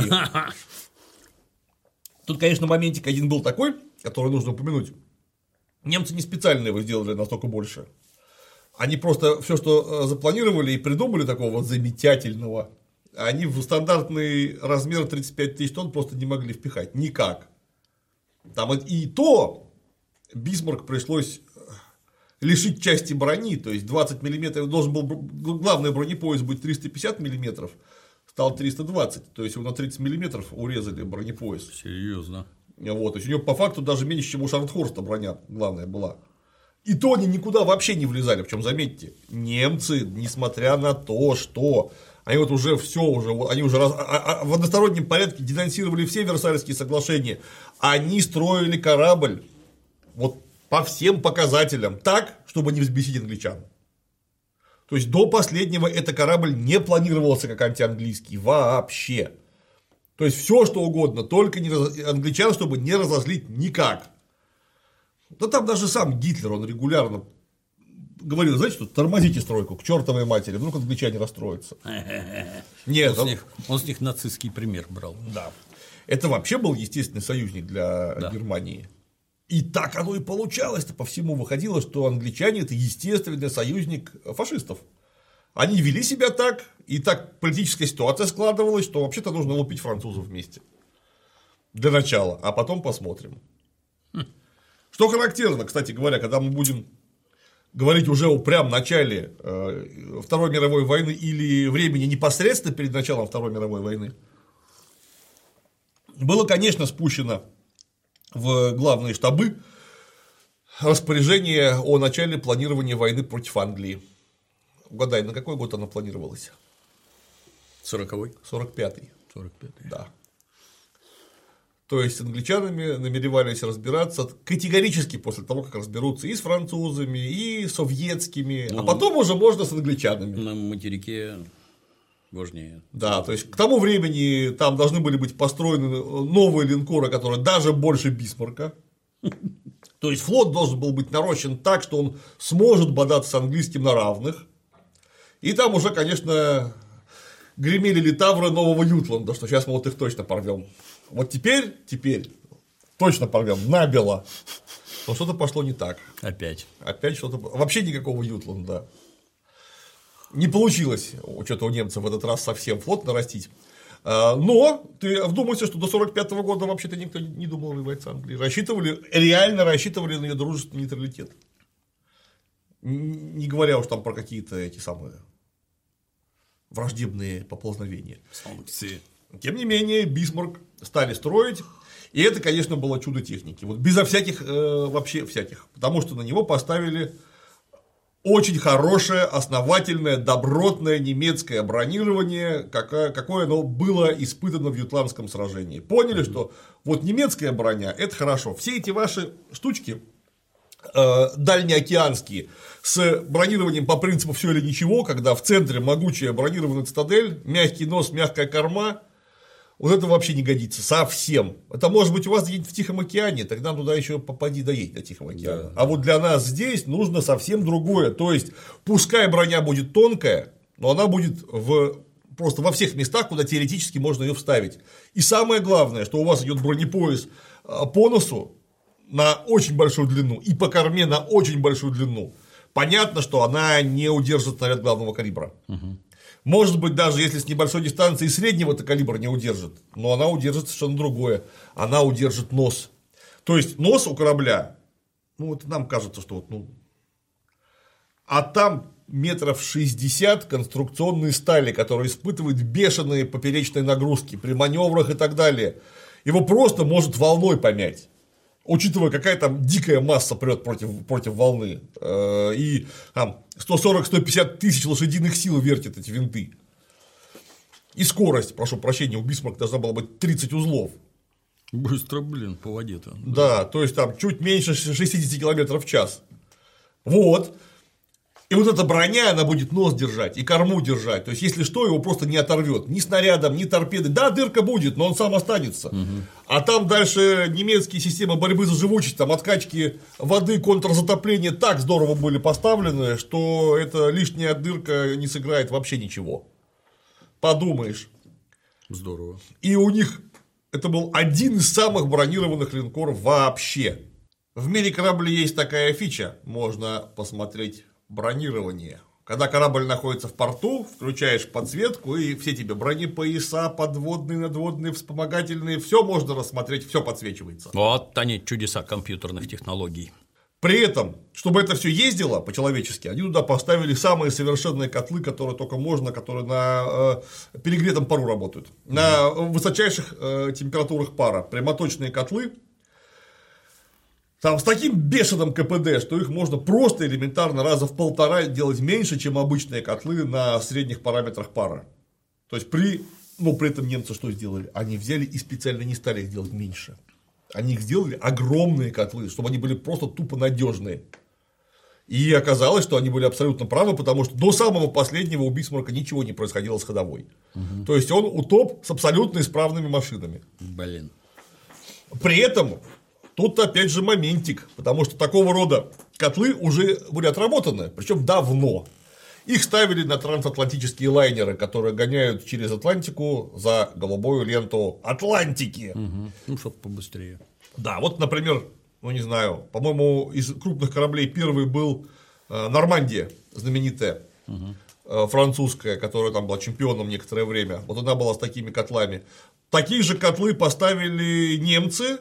[SPEAKER 2] Тут, конечно, моментик один был такой, который нужно упомянуть. Немцы не специально его сделали настолько больше. Они просто все, что запланировали и придумали такого замечательного, они в стандартный размер тридцать пять тысяч тонн просто не могли впихать. Никак. Там и то Бисмарк пришлось лишить части брони, то есть двадцать миллиметров, должен был главный бронепояс быть триста пятьдесят миллиметров, стал триста двадцать, то есть его на тридцать миллиметров урезали бронепояс.
[SPEAKER 1] Серьезно.
[SPEAKER 2] Вот, то есть у него по факту даже меньше, чем у Шарнхорста броня главная была. И то они никуда вообще не влезали, причем заметьте, немцы, несмотря на то, что они вот уже все уже, они уже раз, а, а, в одностороннем порядке денонсировали все Версальские соглашения, они строили корабль вот по всем показателям так, чтобы не взбесить англичан. То есть до последнего этот корабль не планировался как антианглийский вообще. То есть все что угодно, только не раз... англичан, чтобы не разозлить никак. Да там даже сам Гитлер, он регулярно говорил, знаете, что тормозите стройку к чертовой матери, вдруг англичане расстроятся. Нет,
[SPEAKER 1] он, он... С них, он с них нацистский пример брал.
[SPEAKER 2] Да. Это вообще был естественный союзник для да. Германии. И так оно и получалось-то, по всему выходило, что англичане – это естественный союзник фашистов. Они вели себя так, и так политическая ситуация складывалась, что вообще-то нужно лупить французов вместе. Для начала, а потом посмотрим. Хм. Что характерно, кстати говоря, когда мы будем говорить уже о прям начале э, Второй мировой войны или времени непосредственно перед началом Второй мировой войны, было, конечно, спущено в главные штабы распоряжение о начале планирования войны против Англии. Угадай, на какой год она планировалась?
[SPEAKER 1] Сороковой.
[SPEAKER 2] Сорок пятый.
[SPEAKER 1] Сорок пятый.
[SPEAKER 2] Да. То есть, с англичанами намеревались разбираться категорически после того, как разберутся и с французами, и советскими, ну, а потом уже можно с англичанами.
[SPEAKER 1] На материке важнее.
[SPEAKER 2] Да, то есть, к тому времени там должны были быть построены новые линкоры, которые даже больше Бисмарка. То есть, флот должен был быть нарощен так, что он сможет бодаться с английским на равных. И там уже, конечно, гремели литавры нового Ютланда, что сейчас мы вот их точно порвем. Вот теперь, теперь точно порвем набело. Но что-то пошло не так.
[SPEAKER 1] Опять.
[SPEAKER 2] Опять что-то. Вообще никакого Ютланда. Не получилось что-то у немцев в этот раз совсем флот нарастить. Но ты вдумайся, что до сорок пятого года вообще-то никто не думал воевать с Англией. Рассчитывали, реально рассчитывали на ее дружественный нейтралитет. Не говоря уж там про какие-то эти самые враждебные поползновения.
[SPEAKER 1] Санкции.
[SPEAKER 2] Тем не менее, Бисмарк стали строить, и это, конечно, было чудо техники. Вот безо всяких, э, вообще всяких. Потому что на него поставили очень хорошее, основательное, добротное немецкое бронирование, какое, какое оно было испытано в Ютландском сражении. Поняли, что вот немецкая броня – это хорошо. Все эти ваши штучки э, дальнеокеанские с бронированием по принципу «все или ничего», когда в центре могучая бронированная цитадель, мягкий нос, мягкая корма, вот это вообще не годится совсем. Это может быть у вас где-нибудь в Тихом океане, тогда туда еще попади доедь до Тихого океана. Да. А вот для нас здесь нужно совсем другое. То есть, пускай броня будет тонкая, но она будет в, просто во всех местах, куда теоретически можно ее вставить. И самое главное, что у вас идет бронепояс по носу на очень большую длину и по корме на очень большую длину. Понятно, что она не удержит снаряд главного калибра. Угу. Может быть, даже если с небольшой дистанции среднего-то калибра не удержит, но она удержит совершенно другое. Она удержит нос. То есть нос у корабля, ну вот нам кажется, что вот, ну, а там метров шестьдесят конструкционной стали, которая испытывает бешеные поперечные нагрузки при маневрах и так далее. Его просто может волной помять. Учитывая, какая там дикая масса прет против, против волны, э, и там сто сорок — сто пятьдесят тысяч лошадиных сил вертят эти винты. И скорость, прошу прощения, у Бисмарка должна была быть тридцать узлов.
[SPEAKER 1] Быстро, блин, по воде-то.
[SPEAKER 2] Да, да, то есть там чуть меньше шестьдесят километров в час. Вот. И вот эта броня, она будет нос держать и корму держать. То есть, если что, его просто не оторвет. Ни снарядом, ни торпедой. Да, дырка будет, но он сам останется. Угу. А там дальше немецкие системы борьбы за живучесть, там откачки воды, контрзатопления так здорово были поставлены, что эта лишняя дырка не сыграет вообще ничего. Подумаешь.
[SPEAKER 1] Здорово.
[SPEAKER 2] И у них это был один из самых бронированных линкоров вообще. В мире кораблей есть такая фича. Можно посмотреть бронирование. Когда корабль находится в порту, включаешь подсветку, и все тебе бронепояса, подводные, надводные, вспомогательные, все можно рассмотреть, все подсвечивается.
[SPEAKER 1] Вот они, чудеса компьютерных технологий.
[SPEAKER 2] При этом, чтобы это все ездило по-человечески, они туда поставили самые совершенные котлы, которые только можно, которые на э, перегретом пару работают. Mm-hmm. На высочайших э, температурах пара. Прямоточные котлы. Там с таким бешеным КПД, что их можно просто элементарно раза в полтора делать меньше, чем обычные котлы на средних параметрах пара. То есть при, ну, при этом немцы что сделали? Они взяли и специально не стали их делать меньше. Они их сделали огромные котлы, чтобы они были просто тупо надежные. И оказалось, что они были абсолютно правы, потому что до самого последнего у Бисмарка ничего не происходило с ходовой. Угу. То есть он утоп с абсолютно исправными машинами.
[SPEAKER 1] Блин.
[SPEAKER 2] При этом тут опять же моментик, потому что такого рода котлы уже были отработаны, причем давно. Их ставили на трансатлантические лайнеры, которые гоняют через Атлантику за голубую ленту Атлантики.
[SPEAKER 1] Угу. Ну, чтобы побыстрее.
[SPEAKER 2] Да, вот, например, ну не знаю, по-моему, из крупных кораблей первый был Нормандия, знаменитая, угу. французская, которая там была чемпионом некоторое время. Вот она была с такими котлами. Такие же котлы поставили немцы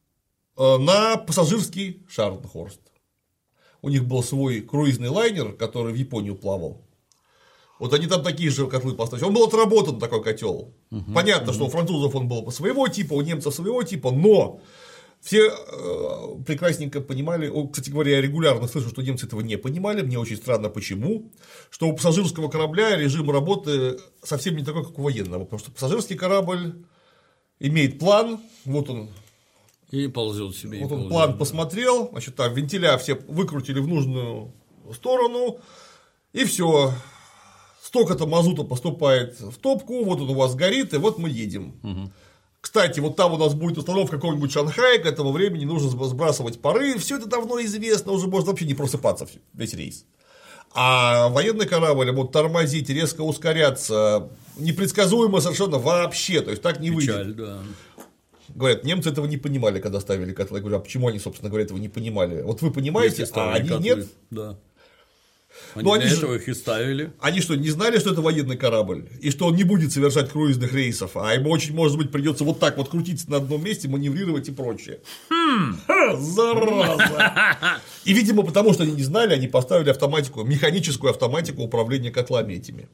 [SPEAKER 2] на пассажирский Шарнхорст. У них был свой круизный лайнер, который в Японию плавал. Вот они там такие же котлы поставили. Он был отработан, такой котел. Угу, Понятно, угу. что у французов он был своего типа, у немцев своего типа, но все э, прекрасненько понимали. Кстати говоря, я регулярно слышу, что немцы этого не понимали. Мне очень странно, почему. Что у пассажирского корабля режим работы совсем не такой, как у военного. Потому что пассажирский корабль имеет план. Вот он.
[SPEAKER 1] И ползет себе.
[SPEAKER 2] Вот
[SPEAKER 1] и
[SPEAKER 2] он
[SPEAKER 1] ползет,
[SPEAKER 2] план
[SPEAKER 1] да.
[SPEAKER 2] посмотрел, значит, там вентиля все выкрутили в нужную сторону, и все. Столько-то мазута поступает в топку, вот он у вас горит, и вот мы едем. Угу. Кстати, вот там у нас будет установка какого-нибудь Шанхая, к этому времени нужно сбрасывать пары, все это давно известно, уже можно вообще не просыпаться весь рейс. А военный корабль будет тормозить, резко ускоряться, непредсказуемо совершенно вообще, то есть так не выйдет.
[SPEAKER 1] Печаль, да.
[SPEAKER 2] Говорят, немцы этого не понимали, когда ставили котлы. Я говорю, а почему они, собственно говоря, этого не понимали? Вот вы понимаете, а они котлы. Нет?
[SPEAKER 1] Да. Они
[SPEAKER 2] Но
[SPEAKER 1] для
[SPEAKER 2] они
[SPEAKER 1] этого
[SPEAKER 2] же...
[SPEAKER 1] их и ставили.
[SPEAKER 2] Они что, не знали, что это военный корабль? И что он не будет совершать круизных рейсов, а ему очень, может быть, придется вот так вот крутиться на одном месте, маневрировать и прочее. Хм. Ха, зараза! И, видимо, потому что они не знали, они поставили автоматику, механическую автоматику управления котлами этими.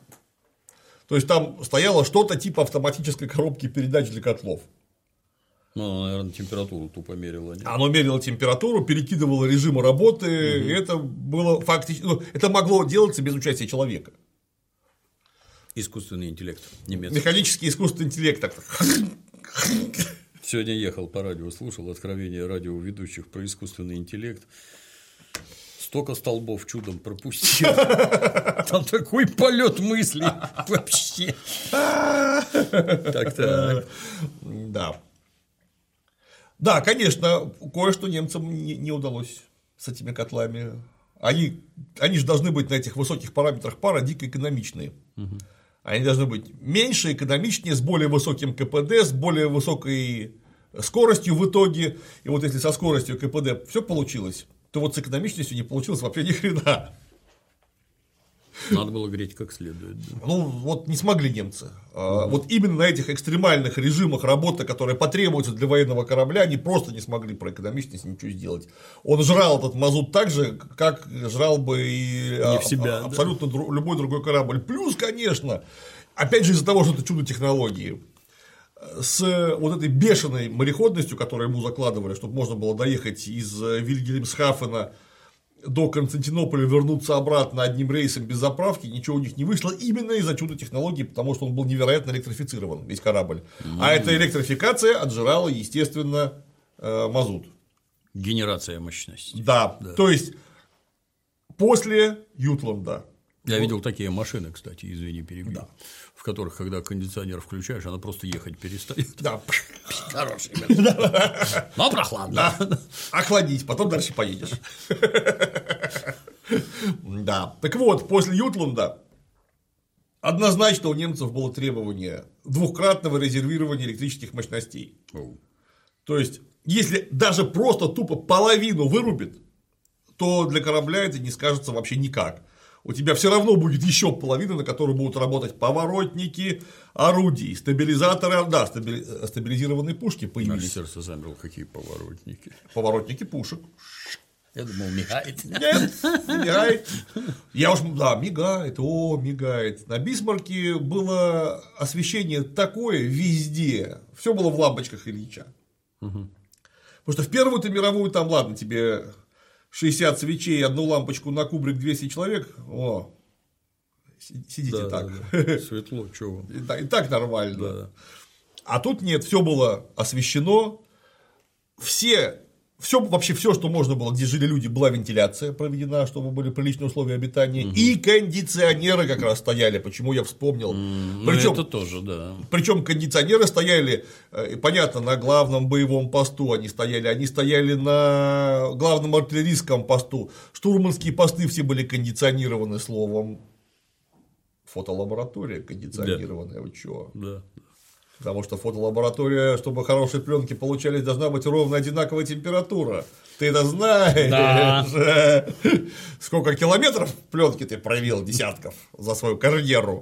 [SPEAKER 2] То есть там стояло что-то типа автоматической коробки передач для котлов.
[SPEAKER 1] Ну, наверное, температуру тупо мерило. Нет?
[SPEAKER 2] Оно мерило температуру, перекидывало режимы работы, угу. и это было фактически. Ну, это могло делаться без участия человека.
[SPEAKER 1] Искусственный интеллект немецкий.
[SPEAKER 2] Механический искусственный интеллект.
[SPEAKER 1] Сегодня ехал по радио, слушал откровения радиоведущих про искусственный интеллект. Столько столбов чудом пропустил. Там такой полет мыслей вообще. Так-так.
[SPEAKER 2] Да. Да, конечно, кое-что немцам не, не удалось с этими котлами. Они, они же должны быть на этих высоких параметрах пара дико экономичные. Угу. Они должны быть меньше, экономичнее, с более высоким КПД, с более высокой скоростью в итоге. И вот если со скоростью КПД все получилось, то вот с экономичностью не получилось вообще ни хрена.
[SPEAKER 1] Надо было греть как следует. Да.
[SPEAKER 2] Ну, вот не смогли немцы. Mm-hmm. Вот именно на этих экстремальных режимах работы, которые потребуются для военного корабля, они просто не смогли про экономичность ничего сделать. Он жрал этот мазут так же, как жрал бы и
[SPEAKER 1] не в себя,
[SPEAKER 2] абсолютно да. дру- любой другой корабль. Плюс, конечно, опять же из-за того, что это чудо технологии, с вот этой бешеной мореходностью, которую ему закладывали, чтобы можно было доехать из Вильгельмсхафена до Константинополя, вернуться обратно одним рейсом без заправки, ничего у них не вышло именно из-за чуда технологий, потому что он был невероятно электрифицирован, весь корабль. Mm-hmm. А эта электрификация отжирала, естественно, мазут.
[SPEAKER 1] Генерация мощности.
[SPEAKER 2] Да, да. То есть после Ютланда.
[SPEAKER 1] Я вот. видел такие машины, кстати, извини, перебью, да. в которых, когда кондиционер включаешь, она просто ехать перестает.
[SPEAKER 2] Да.
[SPEAKER 1] Хороший. Но прохладно.
[SPEAKER 2] Охладить, потом дальше поедешь. Да. Так вот, после Ютланда однозначно у немцев было требование двухкратного резервирования электрических мощностей. То есть, если даже просто тупо половину вырубит, то для корабля это не скажется вообще никак. У тебя все равно будет еще половина, на которой будут работать поворотники, орудий, стабилизаторы, да, стабили... стабилизированные пушки появились.
[SPEAKER 1] Наше сердце замерло, какие поворотники.
[SPEAKER 2] Поворотники пушек.
[SPEAKER 1] Я думал, мигает.
[SPEAKER 2] Нет, не мигает. Я уж, да, мигает, о, мигает. На Бисмарке было освещение такое везде. Все было в лампочках Ильича. Угу. Потому что в Первую-то мировую там, ладно, тебе шестьдесят свечей, одну лампочку на кубрик, двести человек. О, сидите
[SPEAKER 1] да,
[SPEAKER 2] так.
[SPEAKER 1] Да, да. Светло, чего.
[SPEAKER 2] И, и так нормально.
[SPEAKER 1] Да.
[SPEAKER 2] А тут нет, все было освещено. Все. Все, вообще все, что можно было, где жили люди, была вентиляция проведена, чтобы были приличные условия обитания. Угу. И кондиционеры как раз стояли, почему я вспомнил.
[SPEAKER 1] Mm,
[SPEAKER 2] причем,
[SPEAKER 1] это тоже, да.
[SPEAKER 2] Причем кондиционеры стояли, понятно, на главном боевом посту они стояли, они стояли на главном артиллерийском посту. Штурманские посты все были кондиционированы, словом. Фотолаборатория кондиционированная, да. Вы чего?
[SPEAKER 1] Да.
[SPEAKER 2] Потому что фотолаборатория, чтобы хорошие пленки получались, должна быть ровно одинаковая температура. Ты это знаешь.
[SPEAKER 1] Да.
[SPEAKER 2] Сколько километров пленки ты провел, десятков, за свою карьеру.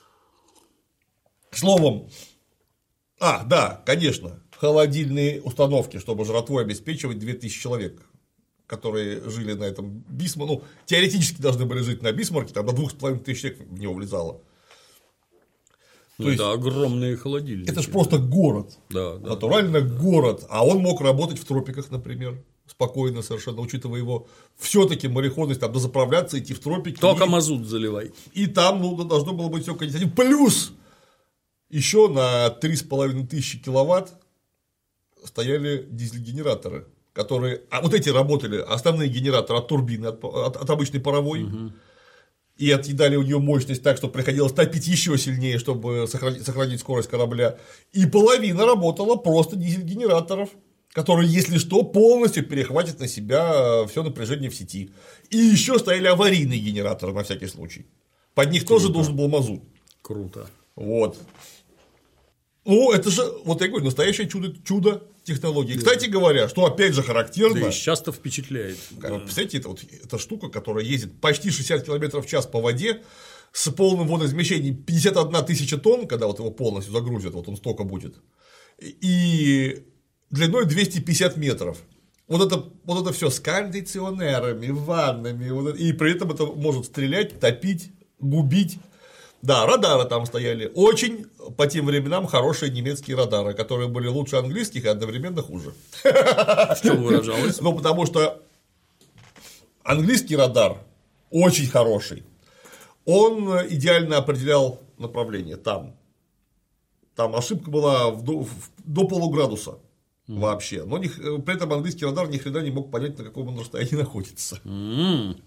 [SPEAKER 2] Словом, а, да, конечно, холодильные установки, чтобы жратвой обеспечивать две тысячи человек, которые жили на этом Бисмарке. Ну, теоретически должны были жить на Бисмарке, там до двух с половиной тысяч человек в него влезало.
[SPEAKER 1] То ну, есть, это огромные холодильники.
[SPEAKER 2] Это же просто город.
[SPEAKER 1] Да, да,
[SPEAKER 2] натурально
[SPEAKER 1] да,
[SPEAKER 2] город. А он мог работать в тропиках, например. Спокойно совершенно, учитывая его все-таки мореходность, там дозаправляться, идти в тропики.
[SPEAKER 1] Только
[SPEAKER 2] и,
[SPEAKER 1] мазут заливай.
[SPEAKER 2] И там ну, должно было быть все кондиционировано. Плюс еще на три с половиной тысячи киловатт стояли дизель-генераторы, которые. А вот эти работали, основные генераторы от турбины, от, от, от обычной паровой. Угу. И отъедали у нее мощность так, что приходилось топить еще сильнее, чтобы сохранить, сохранить скорость корабля. И половина работала просто дизель-генераторов, которые, если что, полностью перехватят на себя все напряжение в сети. И еще стояли аварийные генераторы на всякий случай. Под них Круто. Тоже должен был мазут.
[SPEAKER 1] Круто.
[SPEAKER 2] Вот. Ну, это же, вот я говорю, настоящее чудо, чудо технологии. Да. Кстати говоря, что опять же характерно.
[SPEAKER 1] Да, и часто впечатляет.
[SPEAKER 2] Представляете, это вот эта штука, которая ездит почти шестьдесят километров в час по воде с полным водоизмещением пятьдесят одна тысяча тонн, когда вот его полностью загрузят, вот он столько будет, и длиной двести пятьдесят метров. Вот это, вот это все с кондиционерами, ваннами, вот это, и при этом это может стрелять, топить, губить. Да, радары там стояли. Очень, по тем временам, хорошие немецкие радары, которые были лучше английских и одновременно хуже.
[SPEAKER 1] В чем выражалось?
[SPEAKER 2] Ну, потому что английский радар очень хороший. Он идеально определял направление там. Там ошибка была в до, в, до полуградуса mm. вообще. Но не, при этом английский радар ни хрена не мог понять, на каком он расстоянии находится.
[SPEAKER 1] Mm.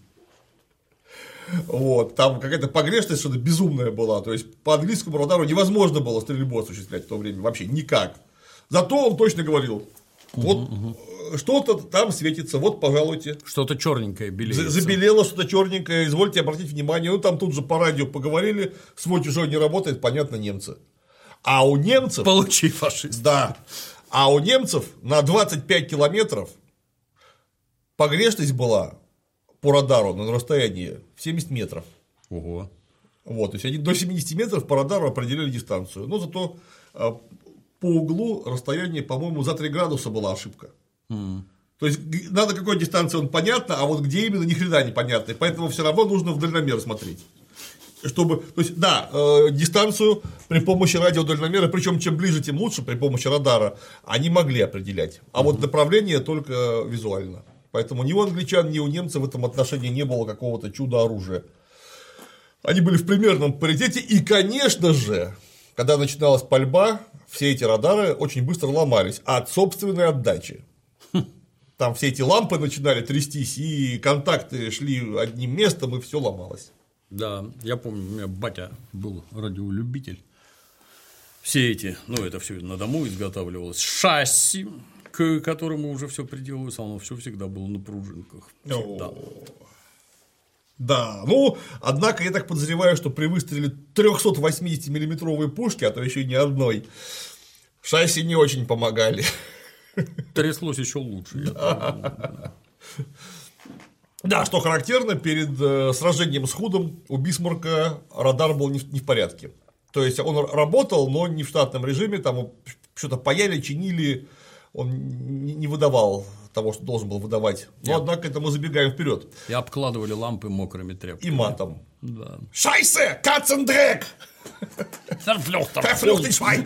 [SPEAKER 2] Вот, там какая-то погрешность что-то безумная была. То есть по английскому радару невозможно было стрельбу осуществлять в то время. Вообще никак. Зато он точно говорил: вот uh-huh, uh-huh. что-то там светится, вот, пожалуйте.
[SPEAKER 1] Что-то черненькое белеется.
[SPEAKER 2] Забелело что-то черненькое, извольте обратить внимание. Ну, там тут же по радио поговорили, свой чужой не работает, понятно, немцы. А у немцев.
[SPEAKER 1] Получи, фашист.
[SPEAKER 2] Да. А у немцев на двадцать пять километров погрешность была по радару на расстоянии в семьдесят метров.
[SPEAKER 1] Ого.
[SPEAKER 2] Вот, то есть они до семидесяти метров по радару определяли дистанцию. Но зато по углу расстояние, по-моему, за три градуса была ошибка. Mm. То есть надо какой дистанции он понятно, а вот где именно ни хрена непонятно. И поэтому все равно нужно в дальномер смотреть. Чтобы, то есть, да, э, дистанцию при помощи радиодальномера, причем чем ближе, тем лучше при помощи радара, они могли определять. А mm-hmm. вот направление только визуально. Поэтому ни у англичан, ни у немцев в этом отношении не было какого-то чудо-оружия. Они были в примерном паритете. И, конечно же, когда начиналась пальба, все эти радары очень быстро ломались от собственной отдачи. Там все эти лампы начинали трястись, и контакты шли одним местом, и все ломалось.
[SPEAKER 1] Да, я помню, у меня батя был радиолюбитель. Все эти, ну, это все на дому изготавливалось. Шасси, к которому уже все приделывалось, оно все всегда было на пружинках. Всегда.
[SPEAKER 2] Да, ну, однако я так подозреваю, что при выстреле трёхсотвосьмидесятимиллиметровой пушки, а то еще не одной, шасси не очень помогали.
[SPEAKER 1] Тряслось еще лучше.
[SPEAKER 2] Да. Да, что характерно, перед сражением с Худом у Бисмарка радар был не в, не в порядке. То есть он работал, но не в штатном режиме, там что-то паяли, чинили, он не выдавал того, что должен был выдавать. Но, Нет. однако, это мы забегаем вперед.
[SPEAKER 1] И обкладывали лампы мокрыми тряпками.
[SPEAKER 2] И матом.
[SPEAKER 1] Да.
[SPEAKER 2] Шайсе! Кацендрек! Verflucht Schwein!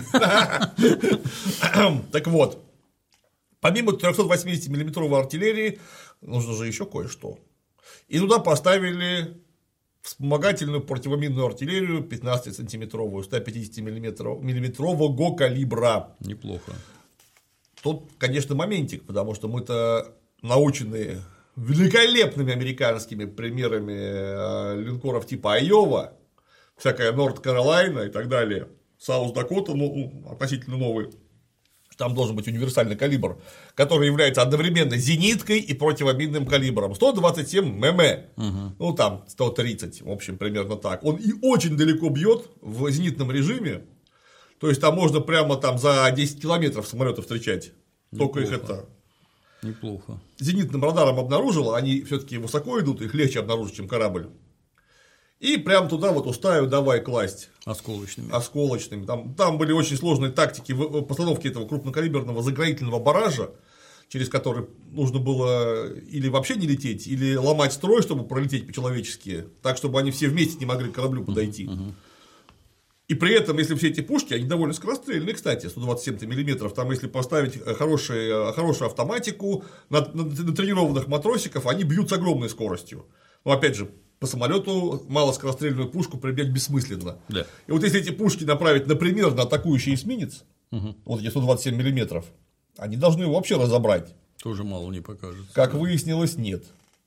[SPEAKER 2] Так вот, помимо трёхсотвосьмидесятимиллиметровой артиллерии, нужно же еще кое-что. И туда поставили вспомогательную противоминную артиллерию пятнадцатисантиметровую, сто пятидесятимиллиметрового калибра.
[SPEAKER 1] Неплохо.
[SPEAKER 2] Тут, конечно, моментик, потому что мы-то научены великолепными американскими примерами линкоров типа Айова, всякая Норт-Каролайна и так далее, Саус-Дакота, ну, относительно новый. Там должен быть универсальный калибр, который является одновременно зениткой и противоминным калибром. сто двадцать семь мм, угу. Ну там сто тридцать, в общем, примерно так. Он и очень далеко бьет в зенитном режиме. То есть там можно прямо там за десять километров самолеты встречать. Неплохо. Только их это.
[SPEAKER 1] Неплохо.
[SPEAKER 2] Зенитным радаром обнаружило, они все-таки высоко идут, их легче обнаружить, чем корабль. И прям туда вот устаю давай класть.
[SPEAKER 1] Осколочными.
[SPEAKER 2] Осколочными. Там, там были очень сложные тактики постановки этого крупнокалиберного заградительного баража, через который нужно было или вообще не лететь, или ломать строй, чтобы пролететь по-человечески, так, чтобы они все вместе не могли к кораблю подойти. Uh-huh, uh-huh. И при этом, если все эти пушки, они довольно скорострельные, кстати, сто двадцать семь миллиметров, там, если поставить хорошие, хорошую автоматику на, на, на тренированных матросиков, они бьют с огромной скоростью. Но, опять же, по самолету малоскорострельную пушку прибегать бессмысленно.
[SPEAKER 1] Да.
[SPEAKER 2] И вот если эти пушки направить, например, на атакующий эсминец, угу. вот эти сто двадцать семь миллиметров, они должны его вообще разобрать.
[SPEAKER 1] Тоже мало не покажется.
[SPEAKER 2] Как выяснилось, нет.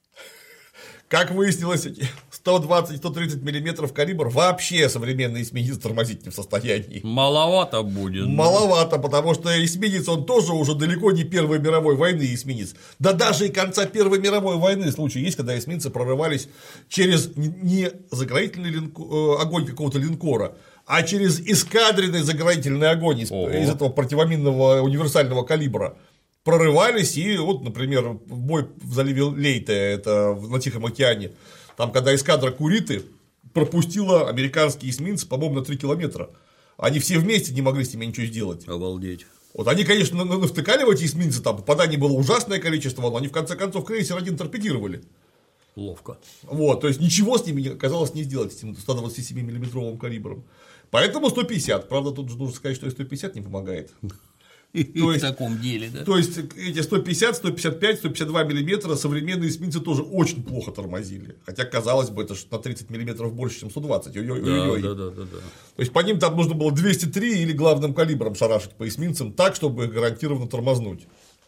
[SPEAKER 2] Как выяснилось, сто двадцать - сто тридцать миллиметров калибр вообще современный эсминец тормозить не в состоянии.
[SPEAKER 1] Маловато будет.
[SPEAKER 2] Маловато, да? Потому что эсминец, он тоже уже далеко не Первой мировой войны эсминец. Да даже и конца Первой мировой войны случаи есть, когда эсминцы прорывались через не заградительный линко... огонь какого-то линкора, а через эскадренный заградительный огонь из, из этого противоминного универсального калибра. Прорывались, и вот, например, в бой в заливе Лейте, это на Тихом океане, там, когда эскадра Куриты пропустила американские эсминцы, по-моему, на три километра, они все вместе не могли с ними ничего сделать.
[SPEAKER 1] Обалдеть.
[SPEAKER 2] Вот они, конечно, навтыкали в эти эсминцы, там попаданий было ужасное количество, но они в конце концов крейсер один торпедировали.
[SPEAKER 1] Ловко.
[SPEAKER 2] Вот, то есть ничего с ними оказалось не сделать, с этим сто двадцать семь миллиметровым калибром. Поэтому сто пятьдесят. Правда, тут же нужно сказать, что и сто пятьдесят не помогает.
[SPEAKER 1] То есть, в таком деле, да?
[SPEAKER 2] То есть эти сто пятьдесят, сто пятьдесят пять, сто пятьдесят два миллиметра современные эсминцы тоже очень плохо тормозили. Хотя, казалось бы, это же на тридцать миллиметров больше, чем сто двадцать. Ой-ой-ой.
[SPEAKER 1] Да, да, да, да.
[SPEAKER 2] То есть по ним там нужно было двести три или главным калибром шарашить по эсминцам так, чтобы их гарантированно тормознуть.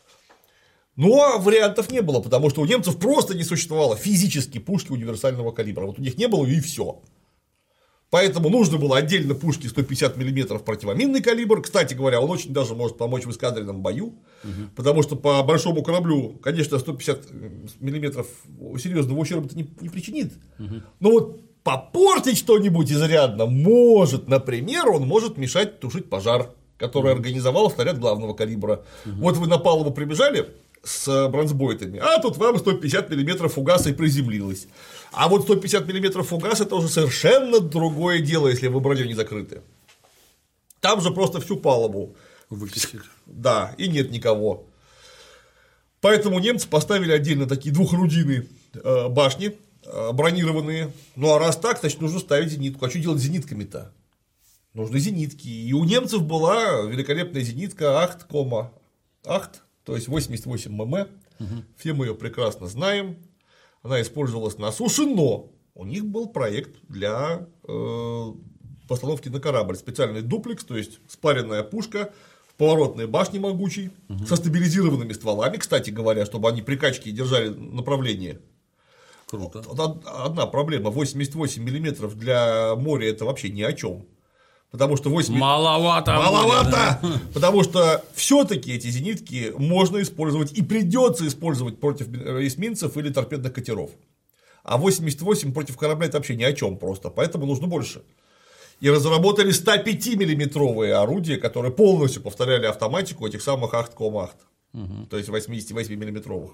[SPEAKER 2] Но вариантов не было, потому что у немцев просто не существовало физически пушки универсального калибра. Вот у них не было, и все. Поэтому нужно было отдельно пушки сто пятьдесят миллиметров противоминный калибр. Кстати говоря, он очень даже может помочь в эскадренном бою, угу. Потому что по большому кораблю, конечно, сто пятьдесят миллиметров серьезного ущерба не, не причинит. Угу. Но вот попортить что-нибудь изрядно может. Например, он может мешать тушить пожар, который угу. организовал снаряд главного калибра. Угу. Вот вы на палубу прибежали с бронзбойтами, а тут вам сто пятьдесят миллиметров фугаса и приземлилось. А вот сто пятьдесят миллиметров фугас — это уже совершенно другое дело, если вы броней не закрыты. Там же просто всю палубу
[SPEAKER 1] выкосили.
[SPEAKER 2] Да, и нет никого. Поэтому немцы поставили отдельно такие двухорудийные башни, бронированные. Ну а раз так, значит, нужно ставить зенитку. А что делать с зенитками-то? Нужны зенитки. И у немцев была великолепная зенитка Ахт, Ахт, то есть восемьдесят восемь мм. Угу. Все мы ее прекрасно знаем. Она использовалась на суше, но у них был проект для э, постановки на корабль. Специальный дуплекс, то есть спаренная пушка, поворотные башни могучей, угу. со стабилизированными стволами, кстати говоря, чтобы они при качке держали направление.
[SPEAKER 1] Круто.
[SPEAKER 2] Одна проблема: восемьдесят восемь миллиметров для моря — это вообще ни о чем. Потому что восемьдесят...
[SPEAKER 1] Маловато.
[SPEAKER 2] Маловато!
[SPEAKER 1] Будет, да?
[SPEAKER 2] Потому что все-таки эти зенитки можно использовать и придется использовать против эсминцев или торпедных катеров. А восемьдесят восемь против корабля — это вообще ни о чем просто. Поэтому нужно больше. И разработали сто пять миллиметровые орудия, которые полностью повторяли автоматику этих самых Ахт-Ком-Ахт. Угу. То есть восемьдесят восемь миллиметровых.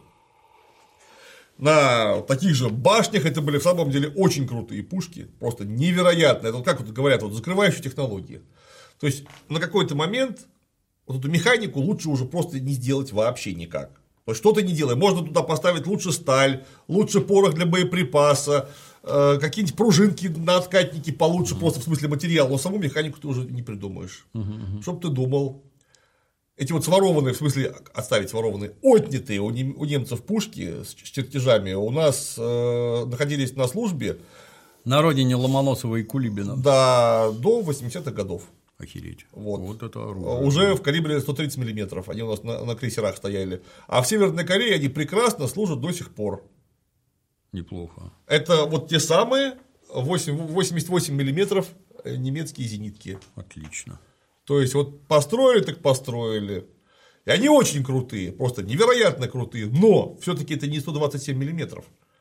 [SPEAKER 2] На таких же башнях это были в самом деле очень крутые пушки, просто невероятно. Это вот как вот говорят, вот закрывающие технологии. То есть на какой-то момент вот эту механику лучше уже просто не сделать вообще никак. То есть что-то не делай. Можно туда поставить лучше сталь, лучше порох для боеприпаса, э, какие-нибудь пружинки на откатнике получше, uh-huh. просто в смысле материала, но саму механику ты уже не придумаешь. Uh-huh. Чтоб ты думал. Эти вот сворованные, в смысле отставить сворованные, отнятые у немцев пушки с чертежами у нас э, находились на службе.
[SPEAKER 1] На родине Ломоносова и Кулибина.
[SPEAKER 2] Да, до восьмидесятых годов.
[SPEAKER 1] Охереть.
[SPEAKER 2] Вот.
[SPEAKER 1] Вот это оружие.
[SPEAKER 2] Уже в калибре сто тридцать миллиметров. Они у нас на, на крейсерах стояли. А в Северной Корее они прекрасно служат до сих пор.
[SPEAKER 1] Неплохо.
[SPEAKER 2] Это вот те самые восемьдесят восемь миллиметров немецкие зенитки.
[SPEAKER 1] Отлично.
[SPEAKER 2] То есть вот построили, так построили. И они очень крутые, просто невероятно крутые, но все-таки это не сто двадцать семь миллиметров.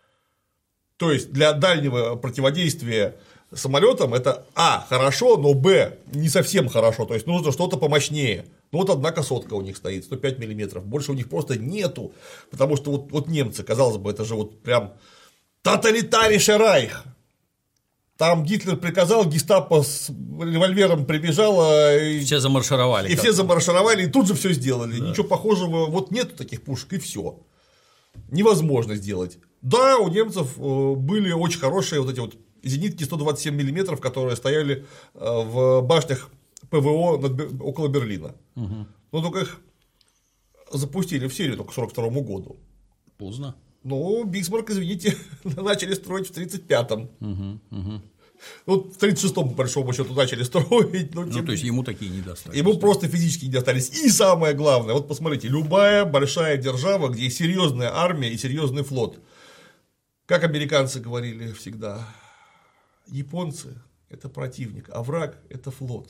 [SPEAKER 2] То есть для дальнего противодействия самолетам это а, хорошо, но б, не совсем хорошо. То есть нужно что-то помощнее. Ну вот одна касотка у них стоит, сто пять миллиметров. Больше у них просто нету. Потому что вот, вот немцы, казалось бы, это же вот прям тоталитарийший райх. Там Гитлер приказал, гестапо с револьвером прибежало. И
[SPEAKER 1] все замаршировали.
[SPEAKER 2] И все замаршировали, и тут же все сделали. Да. Ничего похожего, вот нету таких пушек, и все. Невозможно сделать. Да, у немцев были очень хорошие вот эти вот зенитки сто двадцать семь миллиметров, которые стояли в башнях ПВО над, около Берлина. Угу. Но только их запустили в серию только к сорок второму году.
[SPEAKER 1] Поздно.
[SPEAKER 2] Ну, Бисмарк, извините, начали строить в тридцать пятом.
[SPEAKER 1] Угу, угу.
[SPEAKER 2] Ну, в тридцать шестом, по большому счету, начали строить. Но,
[SPEAKER 1] ну,
[SPEAKER 2] тем...
[SPEAKER 1] то есть ему такие не достались.
[SPEAKER 2] Ему просто физически не достались. И самое главное, вот посмотрите, любая большая держава, где есть серьезная армия и серьезный флот. Как американцы говорили всегда, японцы — это противник, а враг — это флот.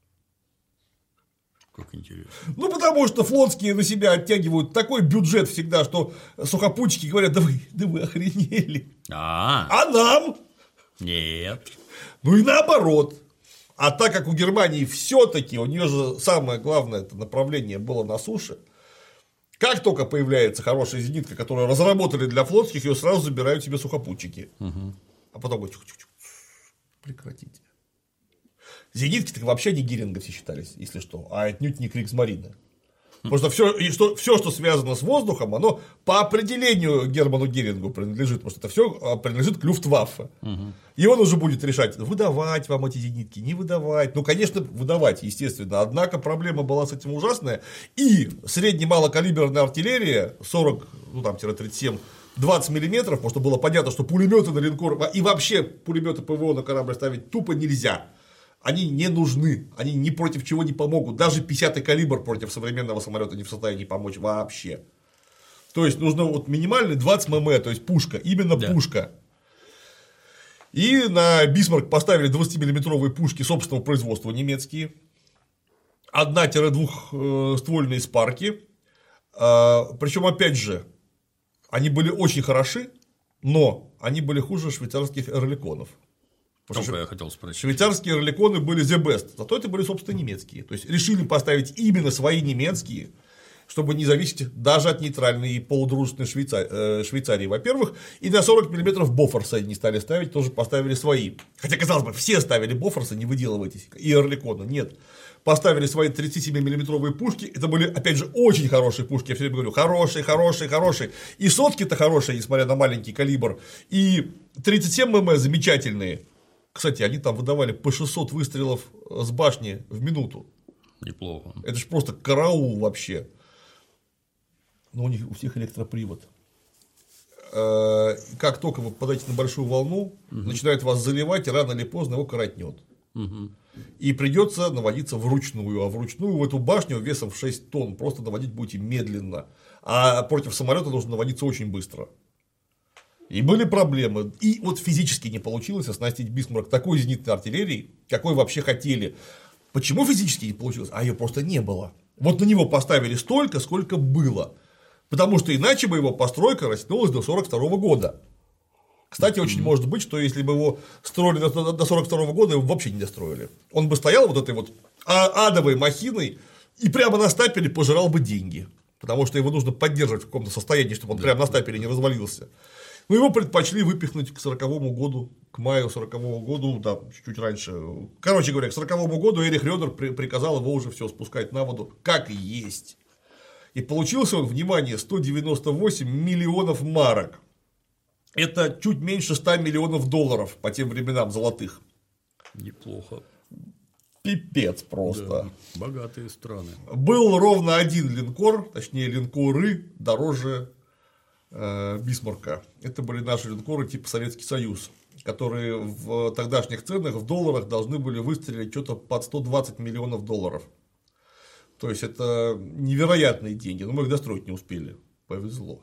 [SPEAKER 1] Как интересно.
[SPEAKER 2] Ну, потому что флотские на себя оттягивают такой бюджет всегда, что сухопутчики говорят: да вы, да вы охренели.
[SPEAKER 1] А,
[SPEAKER 2] а нам?
[SPEAKER 1] Нет.
[SPEAKER 2] Ну и наоборот. А так как у Германии все-таки, у нее же самое главное это направление было на суше, как только появляется хорошая зенитка, которую разработали для флотских, ее сразу забирают себе сухопутчики. Угу. А потом говорят: прекратите. Зенитки так вообще не Геринга все считались, если что, а отнюдь не Кригсмарины. Потому что все, и что, все, что связано с воздухом, оно по определению Герману Герингу принадлежит, потому что это все принадлежит к Люфтваффе. Угу. И он уже будет решать, выдавать вам эти зенитки, не выдавать. Ну, конечно, выдавать, естественно. Однако проблема была с этим ужасная. И средне-малокалиберная артиллерия сорок, ну там, тридцать семь, двадцать миллиметров, потому что было понятно, что пулеметы на линкор и вообще пулеметы ПВО на корабль ставить тупо нельзя. Они не нужны, они ни против чего не помогут. Даже пятидесятый калибр против современного самолета не в состоянии помочь вообще. То есть нужно вот минимальный двадцать миллиметров, то есть пушка, именно да. пушка. И на Бисмарк поставили двадцатимиллиметровые пушки собственного производства немецкие. одна-двухствольные спарки. Причем, опять же, они были очень хороши, но они были хуже швейцарских эрликонов.
[SPEAKER 1] Только я хотел спросить.
[SPEAKER 2] Швейцарские эрликоны были the best, зато это были, собственно, немецкие. То есть решили поставить именно свои немецкие, чтобы не зависеть даже от нейтральной и полудружественной Швейцарии, Швейцарии, во-первых, и на сорок миллиметров Бофорса не стали ставить, тоже поставили свои. Хотя, казалось бы, все ставили Бофорса, не выделывайтесь, и эрликона, нет. Поставили свои тридцатисемимиллиметровые пушки, это были, опять же, очень хорошие пушки, я все время говорю, хорошие, хорошие, хорошие. И сотки-то хорошие, несмотря на маленький калибр, и тридцать семь миллиметров замечательные. Кстати, они там выдавали по шестьсот выстрелов с башни в минуту.
[SPEAKER 1] Неплохо.
[SPEAKER 2] Это же просто караул вообще. Но у них у всех электропривод. Как только вы попадаете на большую волну, угу. начинает вас заливать, и рано или поздно его коротнет. Угу. И придется наводиться вручную. А вручную в эту башню весом в шесть тонн просто наводить будете медленно. А против самолета нужно наводиться очень быстро. И были проблемы. И вот физически не получилось оснастить Бисмарк такой зенитной артиллерией, какой вообще хотели. Почему физически не получилось? А ее просто не было. Вот на него поставили столько, сколько было. Потому что иначе бы его постройка растянулась до сорок второго года. Кстати, очень mm-hmm. может быть, что если бы его строили до сорок второго года, его вообще не достроили. Он бы стоял вот этой вот адовой махиной и прямо на стапеле пожирал бы деньги. Потому что его нужно поддерживать в каком-то состоянии, чтобы он прямо на стапеле не развалился. Но его предпочли выпихнуть к сороковому году, к маю сорокового года, да, чуть-чуть раньше. Короче говоря, к сороковому году Эрих Рёдер приказал его уже все спускать на воду, как и есть. И получился он, внимание, сто девяносто восемь миллионов марок. Это чуть меньше ста миллионов долларов по тем временам золотых.
[SPEAKER 1] Неплохо.
[SPEAKER 2] Пипец просто.
[SPEAKER 1] Да, богатые страны.
[SPEAKER 2] Был ровно один линкор, точнее линкоры, дороже Бисмарка. Это были наши линкоры типа Советский Союз, которые в тогдашних ценах в долларах должны были выстрелить что-то под сто двадцать миллионов долларов. То есть это невероятные деньги, но мы их достроить не успели. Повезло.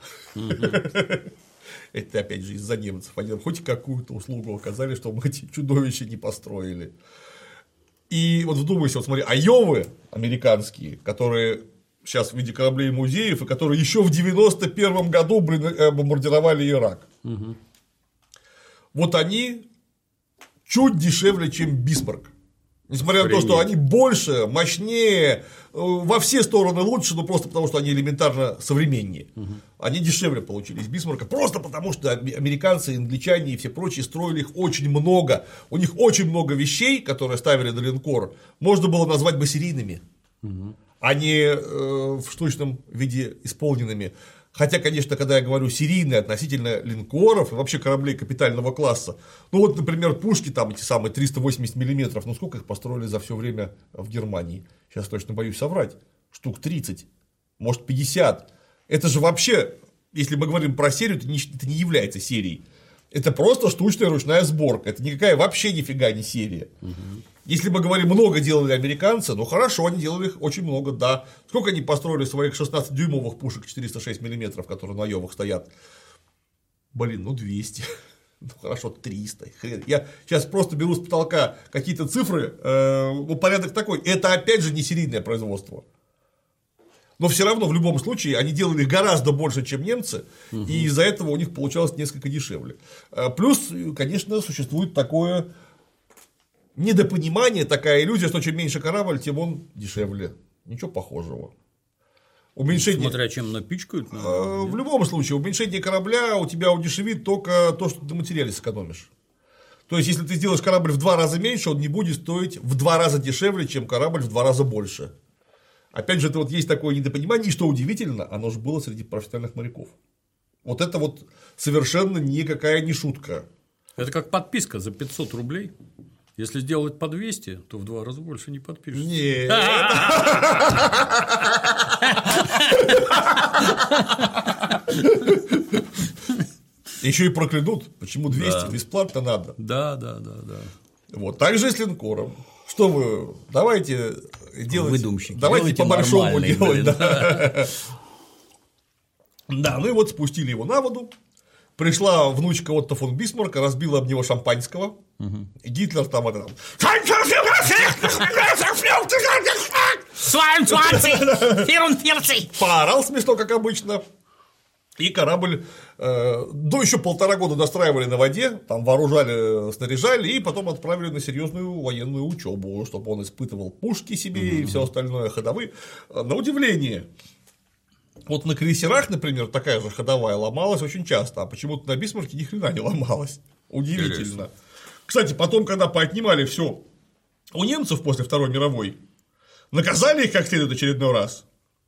[SPEAKER 2] Это опять же из-за немцев. Они нам хоть какую-то услугу оказали, что мы эти чудовища не построили. И вот вдумайся, вот смотри, Айовы американские, которые сейчас в виде кораблей музеев, и которые еще в девяносто первом году бомбардировали Ирак. Угу. Вот они чуть дешевле, чем Бисмарк. Несмотря Охренеть. на то, что они больше, мощнее, во все стороны лучше, но просто потому, что они элементарно современнее. Угу. Они дешевле получились Бисмарка, просто потому, что американцы, англичане и все прочие строили их очень много. У них очень много вещей, которые ставили на линкор, можно было назвать бы серийными. Угу. А не э, в штучном виде исполненными. Хотя, конечно, когда я говорю серийные относительно линкоров и вообще кораблей капитального класса, ну вот, например, пушки там эти самые триста восемьдесят миллиметров, ну сколько их построили за все время в Германии? Сейчас точно боюсь соврать. Штук тридцать, может пятьдесят. Это же вообще, если мы говорим про серию, это не, это не является серией. Это просто штучная ручная сборка. Это никакая вообще нифига не серия. Угу. Если мы говорим, много делали американцы, ну хорошо, они делали их очень много, да. Сколько они построили своих шестнадцатидюймовых пушек четыреста шесть миллиметров, которые на Айовах стоят? Блин, ну двести. Ну хорошо, триста. Хрен. Я сейчас просто беру с потолка какие-то цифры, э, ну порядок такой. Это опять же не серийное производство. Но все равно в любом случае они делали их гораздо больше, чем немцы, угу. и из-за этого у них получалось несколько дешевле. Плюс, конечно, существует такое недопонимание, такая иллюзия, что чем меньше корабль, тем он дешевле. Ничего похожего. Уменьшение...
[SPEAKER 1] Смотря чем напичкают.
[SPEAKER 2] Наверное, в любом случае, уменьшение корабля у тебя удешевит только то, что ты на материале сэкономишь. То есть, если ты сделаешь корабль в два раза меньше, он не будет стоить в два раза дешевле, чем корабль в два раза больше. Опять же, это вот есть такое недопонимание, и что удивительно, оно же было среди профессиональных моряков. Вот это вот совершенно никакая не шутка.
[SPEAKER 1] Это как подписка за пятьсот рублей. Если сделать по двести, то в два раза больше не подпишешься.
[SPEAKER 2] Нет. Еще и проклянут. Почему двести? Бесплатно надо.
[SPEAKER 1] Да, да, да, да.
[SPEAKER 2] Вот так же и с линкором. Что вы, давайте делать.
[SPEAKER 3] Выдумщики.
[SPEAKER 2] Давайте по-большому делать.
[SPEAKER 3] Блин,
[SPEAKER 2] да. Да, ну и вот спустили его на воду. Пришла внучка Отто фон Бисмарка, разбила об него шампанского. Угу. И Гитлер там это. Поорал смешно, как обычно. И корабль э, до еще полтора года достраивали на воде, там вооружали, снаряжали, и потом отправили на серьезную военную учебу, чтобы он испытывал пушки себе mm-hmm. и все остальное ходовые. На удивление, вот на крейсерах, например, такая же ходовая ломалась очень часто, а почему-то на Бисмарке ни хрена не ломалась. Удивительно. Интересно. Кстати, потом, когда поотнимали все у немцев после Второй мировой, наказали их как следует очередной раз.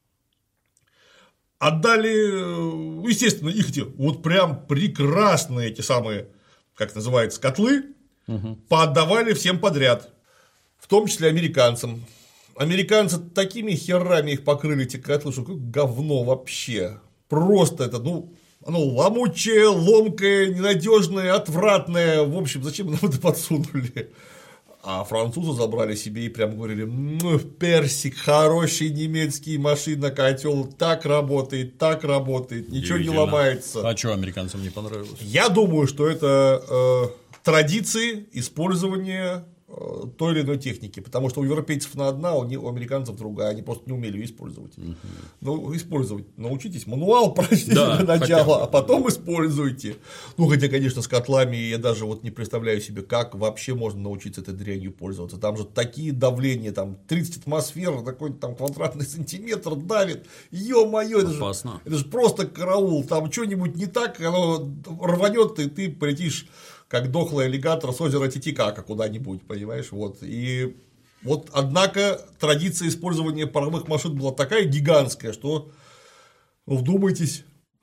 [SPEAKER 2] Отдали, естественно, их эти вот прям прекрасные эти самые, как называется, котлы, угу. поотдавали всем подряд, в том числе американцам. Американцы такими херами их покрыли, эти котлы, что какое говно вообще. Просто это, ну, оно ломучее, ломкое, ненадежное, отвратное. В общем, зачем нам это подсунули? А французы забрали себе и прям говорили: ну, персик, хороший немецкий машина-котел, так работает, так работает, ничего не ломается.
[SPEAKER 1] А что американцам не понравилось?
[SPEAKER 2] Я думаю, что это э, традиции использования э, той или иной техники, потому что у европейцев она одна, у, не, у американцев другая, они просто не умели ее использовать. Угу. Ну, использовать научитесь, мануал прочтите да, для начала, а потом используйте. Ну, хотя, конечно, с котлами я даже вот не представляю себе, как вообще можно научиться этой дрянью пользоваться. Там же такие давления, там тридцать атмосфер, такой-то там квадратный сантиметр давит. Ё-моё, это же, это же просто караул. Там что-нибудь не так, оно рванет, и ты полетишь как дохлый аллигатор с озера Титикака куда-нибудь, понимаешь? Вот. И вот, однако, традиция использования паровых машин была такая гигантская, что, ну, вдумайтесь,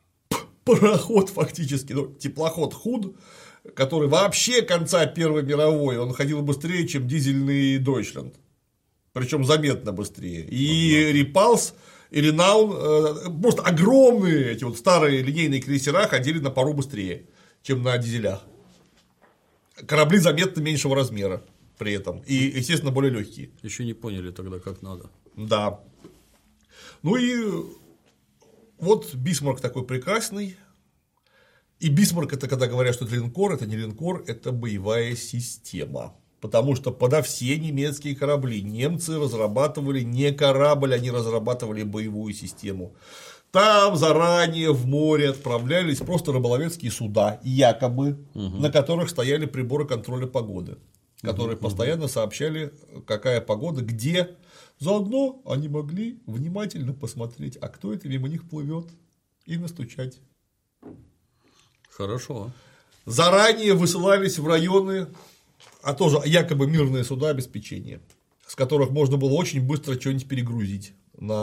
[SPEAKER 2] пароход фактически, ну, теплоход Худ, который вообще конца Первой мировой, он ходил быстрее, чем дизельный Дойчленд, причем заметно быстрее. И Репалс, и Ренаун, просто огромные эти вот старые линейные крейсера ходили на пару быстрее, чем на дизелях. Корабли заметно меньшего размера при этом. И, естественно, более легкие.
[SPEAKER 1] Еще не поняли тогда, как надо.
[SPEAKER 2] Да. Ну и вот Бисмарк такой прекрасный. И Бисмарк — это когда говорят, что это линкор, это не линкор, это боевая система. Потому что подо все немецкие корабли немцы разрабатывали не корабль, они разрабатывали боевую систему. Там заранее в море отправлялись просто рыболовецкие суда, якобы, угу. на которых стояли приборы контроля погоды, которые угу. постоянно сообщали, какая погода, где. Заодно они могли внимательно посмотреть, а кто это мимо них плывет, и настучать.
[SPEAKER 1] Хорошо.
[SPEAKER 2] Заранее высылались в районы, а тоже якобы мирные суда обеспечения, с которых можно было очень быстро что-нибудь перегрузить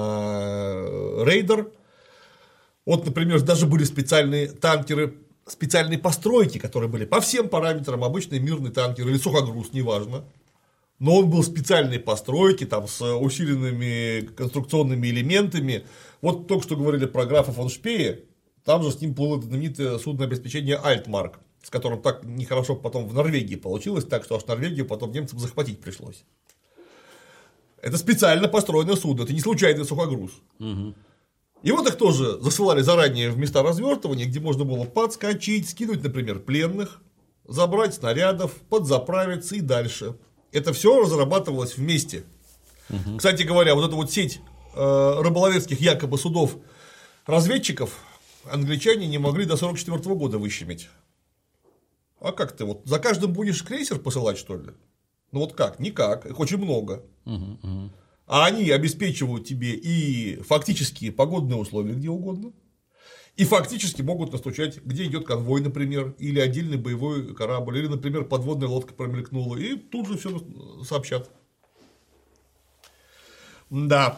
[SPEAKER 2] на рейдер. Вот, например, даже были специальные танкеры, специальные постройки, которые были по всем параметрам, обычный мирный танкер или сухогруз, неважно. Но он был специальной постройки, там, с усиленными конструкционными элементами. Вот только что говорили про графа фон Шпее, там же с ним было знаменитое судное обеспечение Альтмарк, с которым так нехорошо потом в Норвегии получилось, так что аж Норвегию потом немцам захватить пришлось. Это специально построенное судно, это не случайный сухогруз. Угу. И вот их тоже засылали заранее в места развертывания, где можно было подскочить, скинуть, например, пленных, забрать снарядов, подзаправиться и дальше. Это все разрабатывалось вместе. Угу. Кстати говоря, вот эта вот сеть э, рыболовецких якобы судов разведчиков англичане не могли до сорок четвёртого года выщемить. А как ты вот за каждым будешь крейсер посылать, что ли? Ну вот как? Никак, их очень много. Угу, угу. А они обеспечивают тебе и фактические погодные условия где угодно, и фактически могут настучать, где идет конвой, например, или отдельный боевой корабль, или, например, подводная лодка промелькнула, и тут же все сообщат. Да.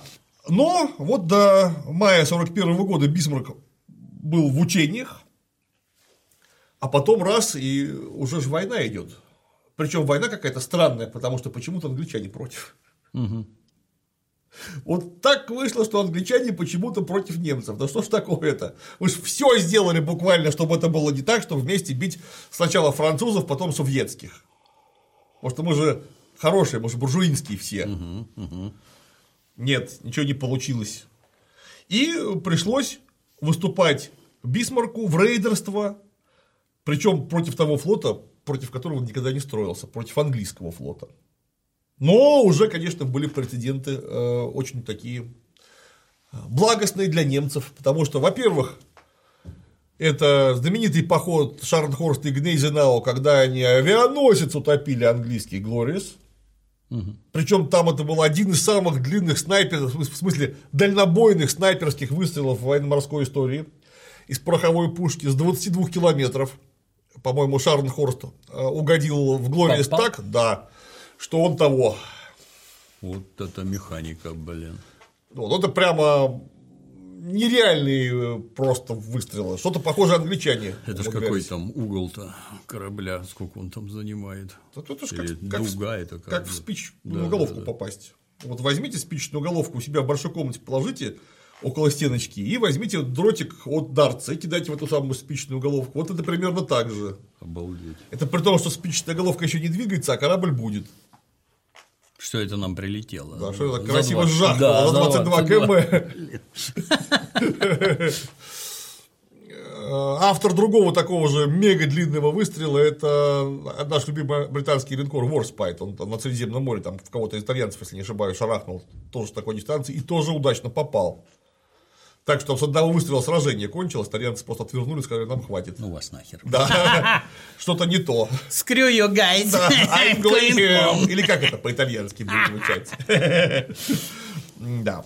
[SPEAKER 2] Но вот до мая сорок первого года Бисмарк был в учениях, а потом раз, и уже же война идет. Причем война какая-то странная, потому что почему-то англичане против.
[SPEAKER 1] Угу.
[SPEAKER 2] Вот так вышло, что англичане почему-то против немцев. Да что ж такое-то? Вы же все сделали буквально, чтобы это было не так, чтобы вместе бить сначала французов, потом советских. Потому что мы же хорошие, мы же буржуинские все.
[SPEAKER 1] Угу, угу.
[SPEAKER 2] Нет, ничего не получилось. И пришлось выступать Бисмарку в рейдерство, причем против того флота, против которого он никогда не строился, против английского флота. Но уже, конечно, были прецеденты э, очень такие благостные для немцев, потому что, во-первых, это знаменитый поход Шарнхорста и Гнейзенау, когда они авианосец утопили английский Глориус. Угу. Причем там это был один из самых длинных снайперов, в смысле дальнобойных снайперских выстрелов в военно-морской истории из пороховой пушки с двадцати двух километров. По-моему, Шарнхорст угодил в Глориус так, да, что он того.
[SPEAKER 1] Вот это механика, блин.
[SPEAKER 2] Вот это прямо нереальные просто выстрелы. Что-то похоже англичане.
[SPEAKER 1] Это ж какой там угол-то корабля, сколько он там занимает.
[SPEAKER 2] Это, это ж
[SPEAKER 1] Или
[SPEAKER 2] как, как,
[SPEAKER 1] дуга это как,
[SPEAKER 2] как в спичечную да, головку да, да. попасть. Вот возьмите спичечную головку у себя в большой комнате, положите около стеночки и возьмите дротик от дартса и кидайте в эту самую спичечную головку. Вот это примерно так же.
[SPEAKER 1] Обалдеть.
[SPEAKER 2] Это при том, что спичечная головка еще не двигается, а корабль будет.
[SPEAKER 1] Что это нам прилетело?
[SPEAKER 2] Да, что это красиво сжахнуло за двадцать два километра. Автор другого такого же мега длинного выстрела — это наш любимый британский линкор Warspite. Он там на Средиземном море там в кого-то из итальянцев, если не ошибаюсь, шарахнул тоже с такой дистанции и тоже удачно попал. Так что с одного выстрела сражение кончилось, итальянцы просто отвернули и сказали, нам хватит.
[SPEAKER 1] Ну вас нахер.
[SPEAKER 2] Да, что-то не то.
[SPEAKER 1] Screw you guys.
[SPEAKER 2] Да, I'm going home. Или как это по-итальянски будет звучать. Да.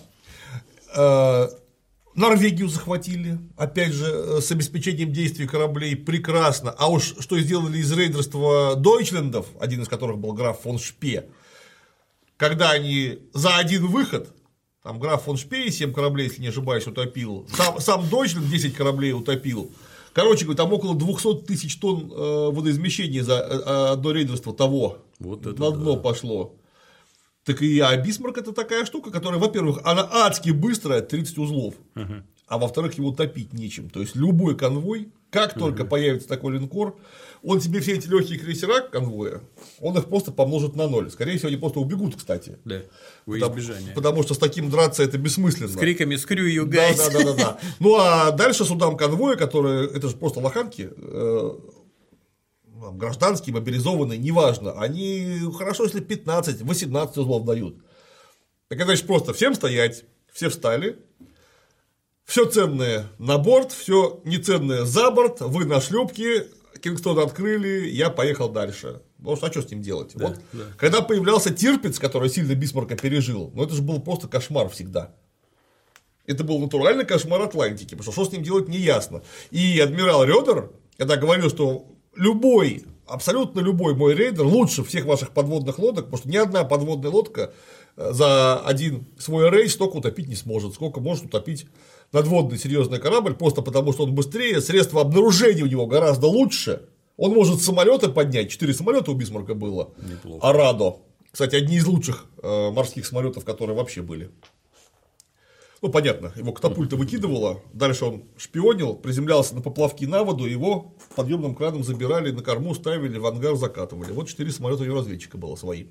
[SPEAKER 2] Норвегию захватили, опять же, с обеспечением действий кораблей прекрасно. А уж что сделали из рейдерства Дойчлендов, один из которых был граф фон Шпе, когда они за один выход. Там граф фон Шпей семь кораблей, если не ошибаюсь, утопил. Сам, сам Дойчленд десять кораблей утопил. Короче говоря, там около двухсот тысяч тонн э, водоизмещения за э, одно рейдерство того.
[SPEAKER 1] Вот это
[SPEAKER 2] на дно да. пошло. Так и а Бисмарк — это такая штука, которая, во-первых, она адски быстрая, тридцать узлов. Uh-huh. А во-вторых, его топить нечем. То есть любой конвой, как uh-huh. только появится такой линкор, он себе все эти легкие крейсера конвоя, он их просто помножит на ноль. Скорее всего, они просто убегут, кстати.
[SPEAKER 1] Да, во
[SPEAKER 2] избежание. Потому, потому что с таким драться это бессмысленно.
[SPEAKER 1] С криками «Screw you guys».
[SPEAKER 2] Да, да, да, да, да. Ну а дальше судам конвоя, которые, это же просто лоханки, э, гражданские, мобилизованные, неважно, они хорошо, если пятнадцать-восемнадцать узлов дают. Так это значит просто всем стоять, все встали. Все ценное на борт, все неценное за борт, вы на шлюпке, Кингстон открыли, я поехал дальше. Потому что а что с ним делать? Да, вот, да. Когда появлялся Тирпиц, который сильно Бисмарка пережил, ну это же был просто кошмар всегда. Это был натуральный кошмар Атлантики, потому что что с ним делать не ясно. И адмирал Рёдер, когда говорил, что любой, абсолютно любой мой рейдер лучше всех ваших подводных лодок, потому что ни одна подводная лодка за один свой рейс столько утопить не сможет, сколько может утопить надводный серьезный корабль, просто потому что он быстрее, средства обнаружения у него гораздо лучше. Он может самолеты поднять, четыре самолета у Бисмарка было.
[SPEAKER 1] Неплохо.
[SPEAKER 2] Арадо. Кстати, одни из лучших э, морских самолетов, которые вообще были. Ну, понятно, его катапульта выкидывала, дальше он шпионил, приземлялся на поплавки на воду, его подъемным краном забирали, на корму ставили, в ангар закатывали. Вот четыре самолета у него разведчика было свои.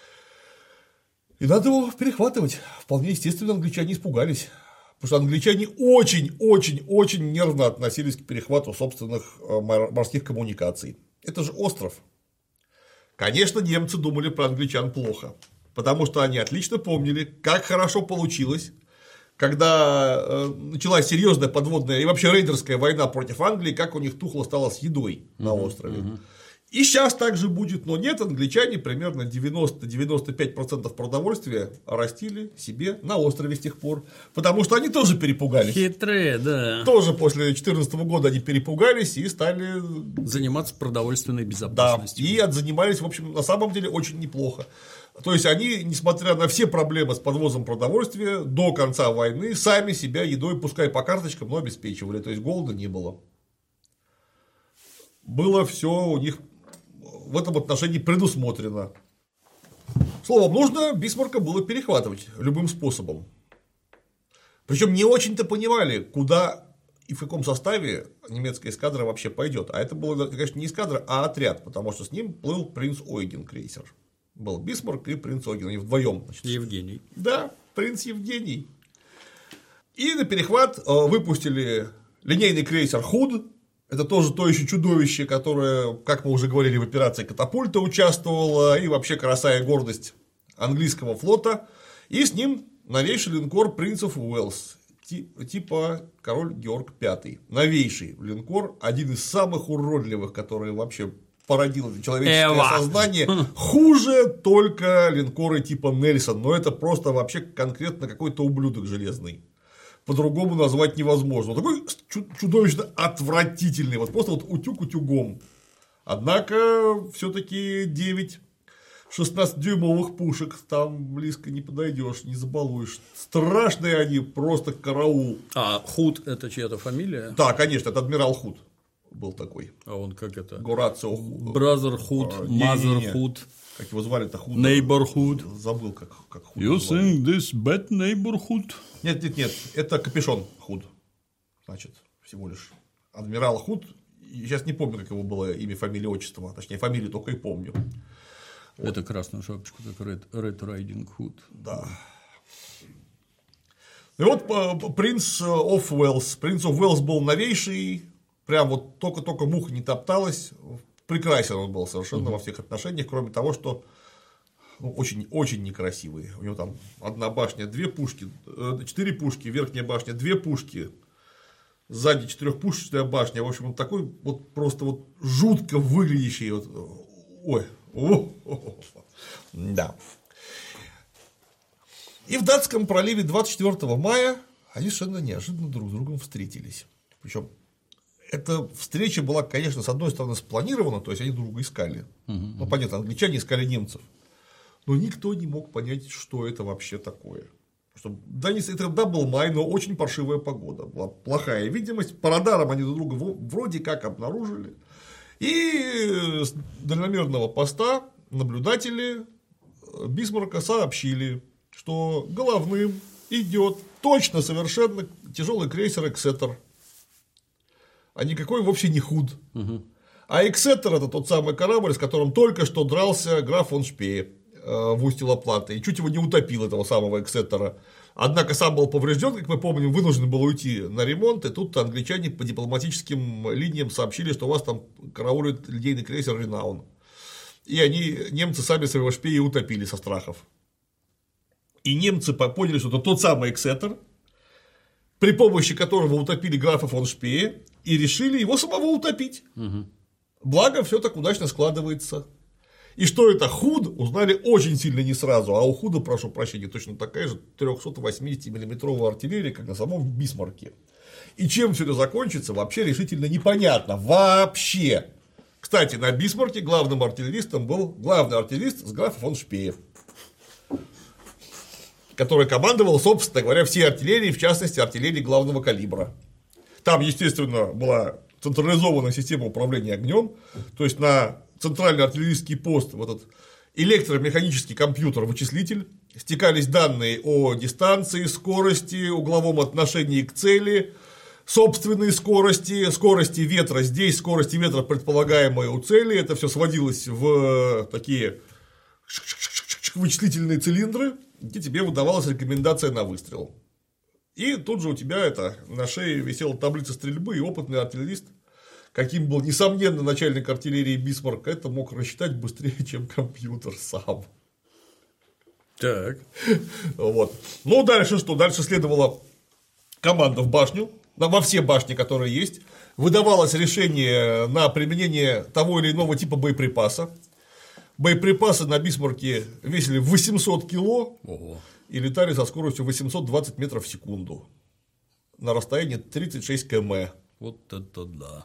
[SPEAKER 2] И надо его перехватывать. Вполне естественно, англичане испугались. Потому что англичане очень-очень-очень нервно относились к перехвату собственных морских коммуникаций. Это же остров. Конечно, немцы думали про англичан плохо. Потому что они отлично помнили, как хорошо получилось, когда началась серьезная подводная и вообще рейдерская война против Англии, как у них тухло стало с едой на острове. Uh-huh. И сейчас так же будет, но нет, англичане примерно девяносто-девяносто пять процентов продовольствия растили себе на острове с тех пор, потому что они тоже перепугались.
[SPEAKER 1] Хитрые, да.
[SPEAKER 2] Тоже после две тысячи четырнадцатого года они перепугались и стали
[SPEAKER 1] заниматься продовольственной безопасностью.
[SPEAKER 2] Да, и отзанимались, в общем, на самом деле очень неплохо. То есть они, несмотря на все проблемы с подвозом продовольствия, до конца войны сами себя едой, пускай по карточкам, но обеспечивали. То есть голода не было. Было все у них в этом отношении предусмотрено. Словом, нужно Бисмарка было перехватывать любым способом. Причем не очень-то понимали, куда и в каком составе немецкая эскадра вообще пойдет. А это было, конечно, не эскадра, а отряд, потому что с ним плыл принц Ойген крейсер. Был Бисмарк и принц Ойген, они вдвоем. Значит.
[SPEAKER 1] Евгений.
[SPEAKER 2] Да, принц Евгений. И на перехват выпустили линейный крейсер Худ. Это тоже то еще чудовище, которое, как мы уже говорили, в операции «Катапульта» участвовало, и вообще краса и гордость английского флота. И с ним новейший линкор «Принц оф Уэльс», типа король Георг Пятый. Новейший линкор, один из самых уродливых, которые вообще породило человеческое
[SPEAKER 1] Эва.
[SPEAKER 2] сознание. Хуже только линкоры типа Нельсон, но это просто вообще конкретно какой-то ублюдок железный. По-другому назвать невозможно. Такой чудовищно отвратительный, вот просто вот утюг утюгом. Однако все-таки девять шестнадцатидюймовых пушек, там близко не подойдешь, не забалуешь. Страшные они, просто караул.
[SPEAKER 1] А Худ — это чья-то фамилия?
[SPEAKER 2] Да, конечно, это адмирал Худ был такой.
[SPEAKER 1] А он как это?
[SPEAKER 2] Горацио
[SPEAKER 1] Brother Худ, Mother Худ.
[SPEAKER 2] Как его звали-то Худ?
[SPEAKER 1] Neighborhood.
[SPEAKER 2] Забыл, как, как Худ.
[SPEAKER 1] You think this bad neighborhood?
[SPEAKER 2] Нет, нет, нет, это капюшон Худ. Значит, всего лишь. Адмирал Худ. Сейчас не помню, как его было имя, фамилия, отчество. Точнее, фамилию только и помню.
[SPEAKER 1] Это вот. Красную шапочку, как Red, Red Riding Hood.
[SPEAKER 2] Да. И вот принц оф Уэльс. Принц оф Уэльс был новейший. Прям вот только-только муха не топталась. Прекрасен он был совершенно угу. во всех отношениях, кроме того, что ну, очень, очень некрасивый. У него там одна башня, две пушки, четыре пушки, верхняя башня, две пушки, сзади четырехпушечная башня. В общем, он такой вот просто вот жутко выглядящий. Вот. Ой, о-о-о-о. Да. И в Датском проливе двадцать четвёртого мая они совершенно неожиданно друг с другом встретились. Причем эта встреча была, конечно, с одной стороны спланирована, то есть они друг друга искали. Угу. Ну, понятно, англичане искали немцев. Но никто не мог понять, что это вообще такое. Что, да, не, это да, был май, но очень паршивая погода. Была плохая видимость. По радарам они друг друга вроде как обнаружили. И с дальномерного поста наблюдатели Бисмарка сообщили, что головным идет точно совершенно тяжелый крейсер «Эксетер». А никакой вовсе не Худ. Угу. А «Эксетер» — это тот самый корабль, с которым только что дрался граф фон Шпее в устье Ла-Платы. И чуть его не утопил, этого самого «Эксетера». Однако сам был поврежден, как мы помним, вынужден был уйти на ремонт. И тут англичане по дипломатическим линиям сообщили, что у вас там караулит линейный крейсер «Ренаун». И они, немцы, сами своего Шпея утопили со страхов. И немцы поняли, что это тот самый «Эксетер», при помощи которого утопили графа фон Шпее, и решили его самого утопить. Угу. Благо, все так удачно складывается. И что это Худ, узнали очень сильно не сразу. А у Худа, прошу прощения, точно такая же трёхсотовосьмидесятимиллиметровая артиллерия, как на самом Бисмарке. И чем все это закончится, вообще решительно непонятно. Вообще. Кстати, на Бисмарке главным артиллеристом был главный артиллерист с графа фон Шпеев, который командовал, собственно говоря, всей артиллерией, в частности, артиллерией главного калибра. Там, естественно, была централизованная система управления огнем, то есть на центральный артиллерийский пост, вот этот электромеханический компьютер-вычислитель, стекались данные о дистанции, скорости, угловом отношении к цели, собственной скорости, скорости ветра здесь, скорости ветра, предполагаемой у цели. Это все сводилось в такие вычислительные цилиндры, где тебе выдавалась рекомендация на выстрел. И тут же у тебя это, на шее висела таблица стрельбы, и опытный артиллерист, каким был, несомненно, начальник артиллерии Бисмарк, это мог рассчитать быстрее, чем компьютер сам.
[SPEAKER 1] Так.
[SPEAKER 2] Вот. Ну, дальше что? Дальше следовала команда в башню, во все башни, которые есть. Выдавалось решение на применение того или иного типа боеприпаса. Боеприпасы на Бисмарке весили восемьсот кило. Ого. И летали со скоростью восемьсот двадцать метров в секунду. На расстоянии тридцать шесть километров.
[SPEAKER 1] Вот это да.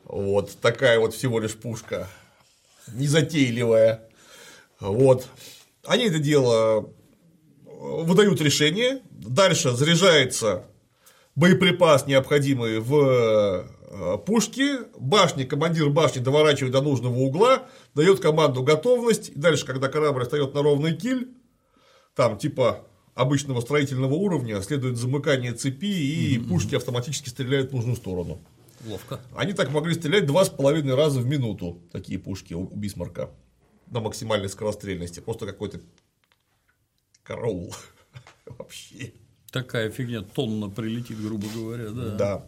[SPEAKER 2] Вот такая вот всего лишь пушка. Незатейливая. Вот. Они это дело выдают решение, дальше заряжается боеприпас, необходимый в пушки, башни, командир башни доворачивает до нужного угла, дает команду готовность, и дальше, когда корабль встает на ровный киль, там типа обычного строительного уровня, следует замыкание цепи, и mm-hmm. пушки автоматически стреляют в нужную сторону.
[SPEAKER 1] Ловко.
[SPEAKER 2] Они так могли стрелять два с половиной раза в минуту, такие пушки у Бисмарка, на максимальной скорострельности, просто какой-то караул вообще.
[SPEAKER 1] Такая фигня тонна прилетит, грубо говоря, да.
[SPEAKER 2] Да.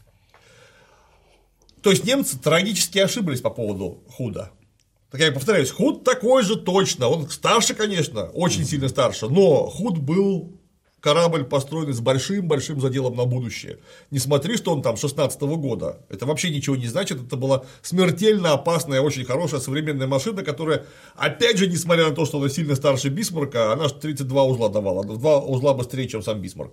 [SPEAKER 2] То есть немцы трагически ошиблись по поводу Худа. Так я повторяюсь, Худ такой же точно, он старше, конечно, очень сильно старше, но Худ был корабль, построенный с большим-большим заделом на будущее. Не смотри, что он там шестнадцатого года, это вообще ничего не значит, это была смертельно опасная, очень хорошая современная машина, которая, опять же, несмотря на то, что она сильно старше Бисмарка, она тридцать два узла давала, два узла быстрее, чем сам Бисмарк.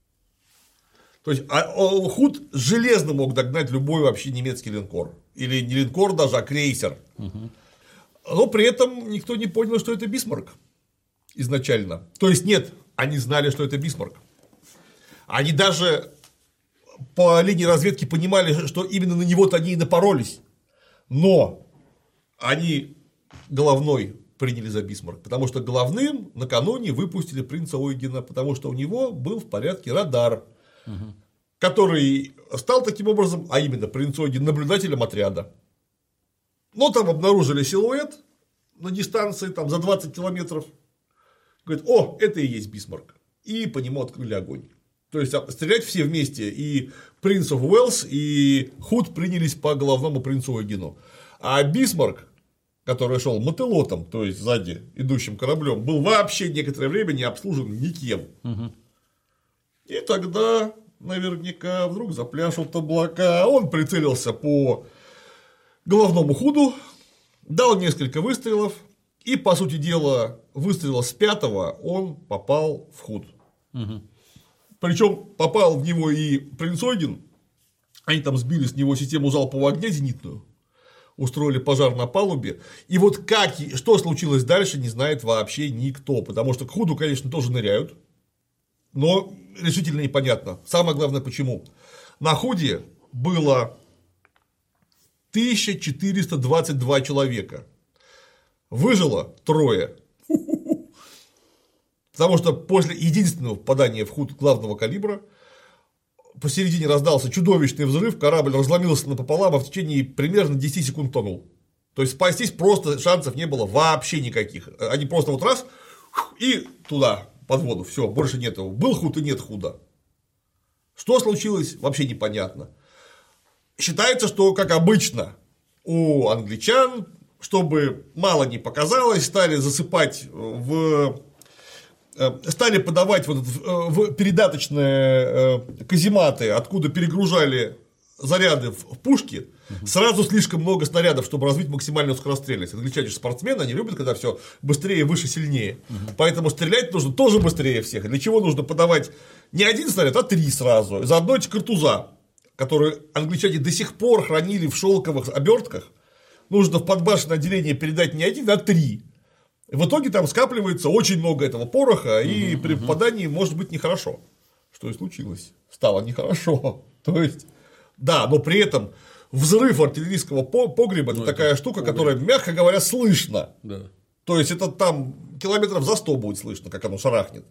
[SPEAKER 2] То есть а, Худ железно мог догнать любой вообще немецкий линкор, или не линкор даже, а крейсер. Угу. Но при этом никто не понял, что это Бисмарк изначально. То есть нет, они знали, что это Бисмарк. Они даже по линии разведки понимали, что именно на него-то они и напоролись. Но они головной приняли за Бисмарк, потому что головным накануне выпустили принца Ойгена, потому что у него был в порядке радар, угу. который стал таким образом, а именно принц Ойген, наблюдателем отряда. Но там обнаружили силуэт на дистанции там, за двадцать километров. Говорит, о, это и есть Бисмарк. И по нему открыли огонь. То есть стрелять все вместе. И принц оф Уэльс, и Худ принялись по головному принцу Ойгену. А Бисмарк, который шел мотылотом, то есть сзади идущим кораблем, был вообще некоторое время не обслужен никем. Угу. И тогда наверняка вдруг запляшут облака. Он прицелился по головному Худу, дал несколько выстрелов, и, по сути дела, выстрела с пятого он попал в Худ. Угу. Причем попал в него и принц Ойген, они там сбили с него систему залпового огня зенитную, устроили пожар на палубе, и вот как, что случилось дальше, не знает вообще никто, потому что к Худу, конечно, тоже ныряют, но решительно непонятно. Самое главное, почему. На Худе было тысяча четыреста двадцать два человека. Выжило трое. Потому что после единственного попадания в Худ главного калибра посередине раздался чудовищный взрыв, корабль разломился напополам, а в течение примерно десяти секунд тонул. То есть спастись просто шансов не было вообще никаких. Они просто вот раз и туда, под воду. Все, больше нет его. Был Худ и нет Худа. Что случилось, вообще непонятно. Считается, что, как обычно, у англичан, чтобы мало не показалось, стали засыпать в... стали подавать вот в передаточные казематы, откуда перегружали заряды в пушки, угу. сразу слишком много снарядов, чтобы развить максимальную скорострельность. Англичане же спортсмены, они любят, когда все быстрее, выше, сильнее. Угу. Поэтому стрелять нужно тоже быстрее всех. Для чего нужно подавать не один снаряд, а три сразу. Заодно эти картуза, которые англичане до сих пор хранили в шелковых обертках, нужно в подбашенное отделение передать не один, а три. В итоге там скапливается очень много этого пороха, угу, и при угу. попадании может быть нехорошо. Что и случилось. Стало нехорошо. То есть, да, но при этом взрыв артиллерийского погреба ну, – это такая штука, погреб. которая, мягко говоря, слышно. Да. То есть, это там километров за сто будет слышно, как оно шарахнет.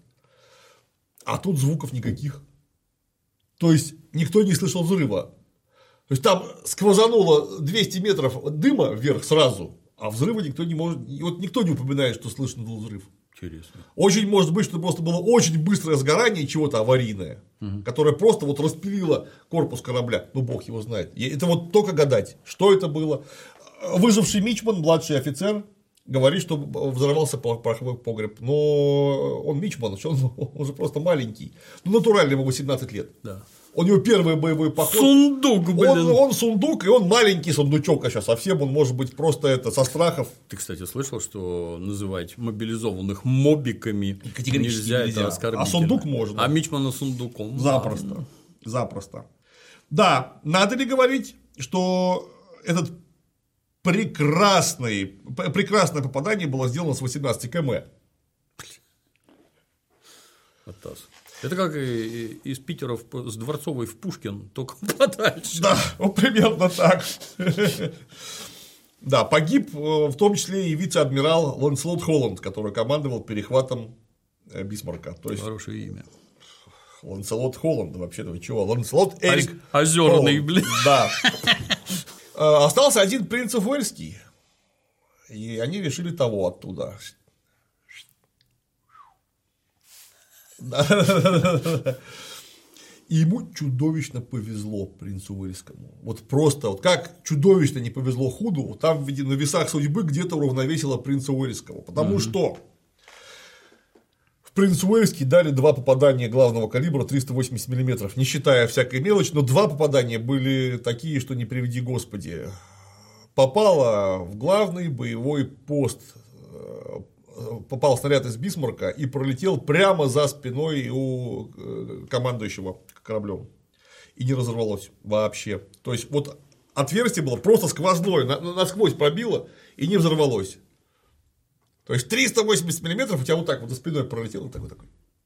[SPEAKER 2] А тут звуков никаких. То есть, никто не слышал взрыва. То есть, там сквозануло двести метров дыма вверх сразу, а взрыва никто не может. Вот никто не упоминает, что слышно был взрыв.
[SPEAKER 1] Интересно.
[SPEAKER 2] Очень может быть, что просто было очень быстрое сгорание чего-то аварийное, угу. которое просто вот распилило корпус корабля. Ну, бог его знает. Это вот только гадать, что это было. Выживший мичман, младший офицер, говорит, что взорвался пороховой погреб. Но он мичман, он, он же просто маленький. Ну, натурально ему восемнадцать лет. Да. У него первый боевой поход.
[SPEAKER 1] Сундук, блин.
[SPEAKER 2] Он, он сундук, и он маленький сундучок, а сейчас совсем он может быть просто это со страхов.
[SPEAKER 1] Ты, кстати, слышал, что называть мобилизованных мобиками нельзя, нельзя. Это оскорбительно.
[SPEAKER 2] А сундук можно.
[SPEAKER 1] А мичмана сундуком.
[SPEAKER 2] Запросто. Да. Запросто. Да, надо ли говорить, что этот прекрасный, прекрасное попадание было сделано с восемнадцати километров.
[SPEAKER 1] Атас. Это как из Питера с Дворцовой в Пушкин, только подальше.
[SPEAKER 2] Да, вот примерно так. Да, погиб в том числе и вице-адмирал Ланселот Холланд, который командовал перехватом Бисмарка. То есть...
[SPEAKER 1] Хорошее имя.
[SPEAKER 2] Ланселот Холланд, вообще-то, вы чего? Ланселот Эрик
[SPEAKER 1] Озерный, блин.
[SPEAKER 2] Да. Остался один принцев Уэльский, и они решили того оттуда. И ему чудовищно повезло, принцу Уэльскому. Вот просто, вот как чудовищно не повезло Худу, там на весах судьбы где-то уравновесило принца Уэльского. Потому mm-hmm. что в принц Уэльский дали два попадания главного калибра триста восемьдесят миллиметров, не считая всякой мелочи, но два попадания были такие, что не приведи Господи. Попало в главный боевой пост. Попал снаряд из Бисмарка и пролетел прямо за спиной у командующего кораблем. И не разорвалось вообще. То есть, вот отверстие было просто сквозное, насквозь пробило и не взорвалось. То есть, триста восемьдесят миллиметров у тебя вот так вот за спиной пролетело. Вот такой, такой.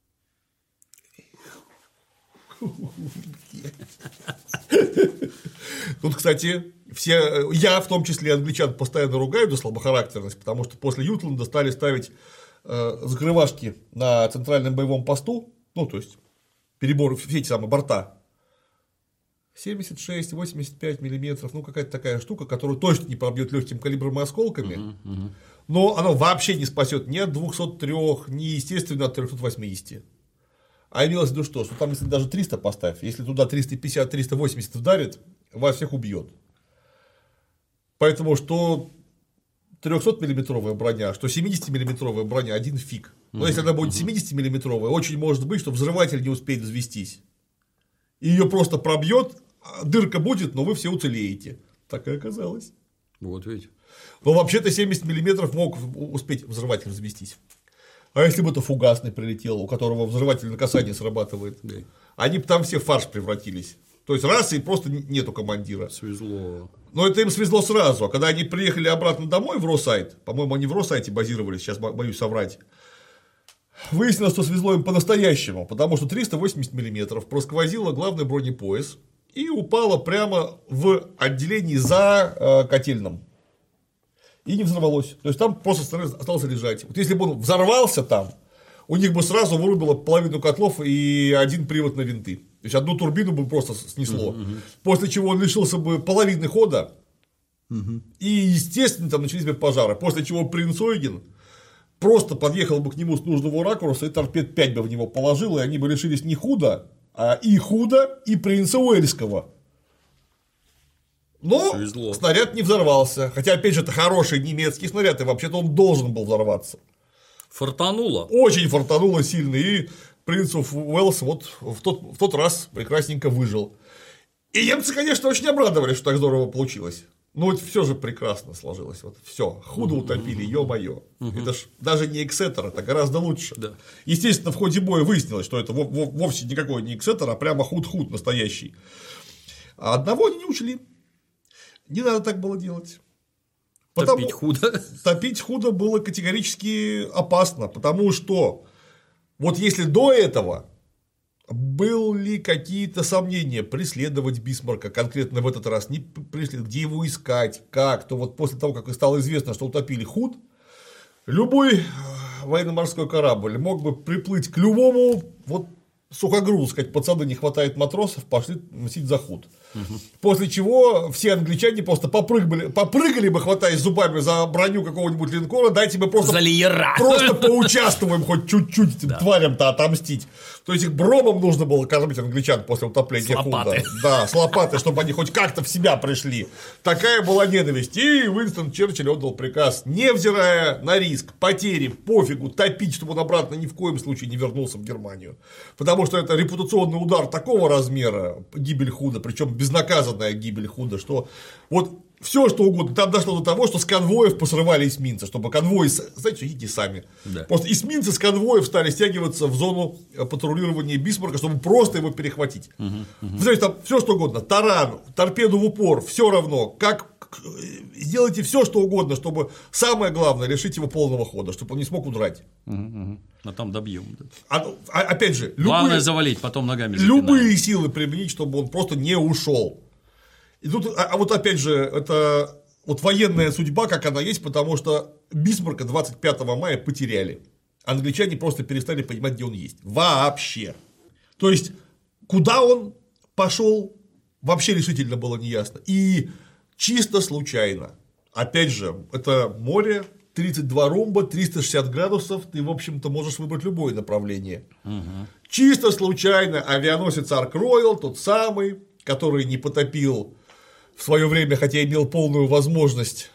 [SPEAKER 2] Тут, кстати, все, я в том числе англичан постоянно ругаю за слабохарактерность, потому что после Ютланда стали ставить э, закрывашки на центральном боевом посту, ну, то есть, переборы, все эти самые борта. семьдесят шесть - восемьдесят пять миллиметров, ну, какая-то такая штука, которую точно не пробьет легким калибром и осколками, uh-huh, uh-huh. но она вообще не спасет ни от двухсот трёх, ни, естественно, от трёхсот восьмидесяти. А имелось в виду что? Что там, если даже триста поставь, если туда триста пятьдесят - триста восемьдесят вдарит, вас всех убьет. Поэтому что трёхсотмиллиметровая броня, что семидесятимиллиметровая броня, один фиг. Но если она будет семидесятимиллиметровая, очень может быть, что взрыватель не успеет взвестись. И ее просто пробьет, дырка будет, но вы все уцелеете. Так и оказалось.
[SPEAKER 1] Вот ведь.
[SPEAKER 2] Но вообще-то семьдесят миллиметров мог успеть взрыватель взвестись. А если бы это фугасный прилетел, у которого взрыватель на касание срабатывает, да. Они бы там все в фарш превратились. То есть раз и просто нету командира.
[SPEAKER 1] Свезло.
[SPEAKER 2] Но это им свезло сразу. А когда они приехали обратно домой в Россайт, по-моему, они в Россайте базировались, сейчас боюсь соврать, выяснилось, что свезло им по-настоящему, потому что триста восемьдесят миллиметров просквозило главный бронепояс и упало прямо в отделении за э, котельным. И не взорвалось. То есть там просто остался лежать. Вот если бы он взорвался там, у них бы сразу вырубило половину котлов и один привод на винты. То есть одну турбину бы просто снесло. Uh-huh. После чего он лишился бы половины хода. Uh-huh. И, естественно, там начались бы пожары. После чего принц Ойген просто подъехал бы к нему с нужного ракурса и торпед пять бы в него положил, и они бы лишились не Худа, а и Худа, и принца Уэльского. Но Свезло. Снаряд не взорвался. Хотя, опять же, это хороший немецкий снаряд, и вообще-то он должен был взорваться.
[SPEAKER 1] Фартануло.
[SPEAKER 2] Очень фартануло сильно. И принц Уэльс вот в тот, в тот раз прекрасненько выжил. И немцы, конечно, очень обрадовались, что так здорово получилось. Но вот все же прекрасно сложилось. Вот все. Худо утопили, ё-моё. Uh-huh. Это ж даже не Эксетер, это гораздо лучше. Да. Естественно, в ходе боя выяснилось, что это вовсе никакой не Эксетер, а прямо худ-худ настоящий. А одного они не учли. Не надо так было делать.
[SPEAKER 1] Потому... Топить худо.
[SPEAKER 2] Топить худо было категорически опасно, потому что вот если до этого были какие-то сомнения преследовать Бисмарка, конкретно в этот раз, не преследовать, где его искать, как, то вот после того, как стало известно, что утопили Худ, любой военно-морской корабль мог бы приплыть к любому вот сухогрузу, сказать, пацаны, не хватает матросов, пошли мстить за Худ. Угу. После чего все англичане просто попрыгали, попрыгали бы, хватаясь зубами за броню какого-нибудь линкора, дайте мы просто, просто поучаствуем хоть чуть-чуть этим да. тварям-то отомстить. То есть их бромом нужно было кормить англичан после утопления Худа. Да, с лопатой, чтобы они хоть как-то в себя пришли. Такая была ненависть. И Уинстон Черчилль отдал приказ, невзирая на риск, потери, пофигу, топить, чтобы он обратно ни в коем случае не вернулся в Германию. Потому что это репутационный удар такого размера, гибель Худа, причем безнаказанная гибель Худа, что вот все что угодно. Там дошло до того, что с конвоев посрывали эсминцы, чтобы конвои, знаете, идите сами. Да. Просто эсминцы с конвоев стали стягиваться в зону патрулирования Бисмарка, чтобы просто его перехватить. Угу, угу. Вы знаете, там все что угодно, таран, торпеду в упор, все равно, как сделайте все, что угодно, чтобы самое главное лишить его полного хода, чтобы он не смог удрать.
[SPEAKER 1] Угу, угу. А там добьем. Да.
[SPEAKER 2] А, а, опять же, любые,
[SPEAKER 1] главное завалить, потом ногами запинаем.
[SPEAKER 2] Любые силы применить, чтобы он просто не ушел. И тут, а, а вот опять же, это вот военная судьба, как она есть, потому что Бисмарка двадцать пятого мая потеряли. Англичане просто перестали понимать, где он есть. Вообще. То есть, куда он пошел, вообще решительно было неясно. И чисто случайно. Опять же, это море, тридцать два ромба, триста шестьдесят градусов, ты, в общем-то, можешь выбрать любое направление. Угу. Чисто случайно авианосец Арк Роял, тот самый, который не потопил в свое время, хотя имел полную возможность,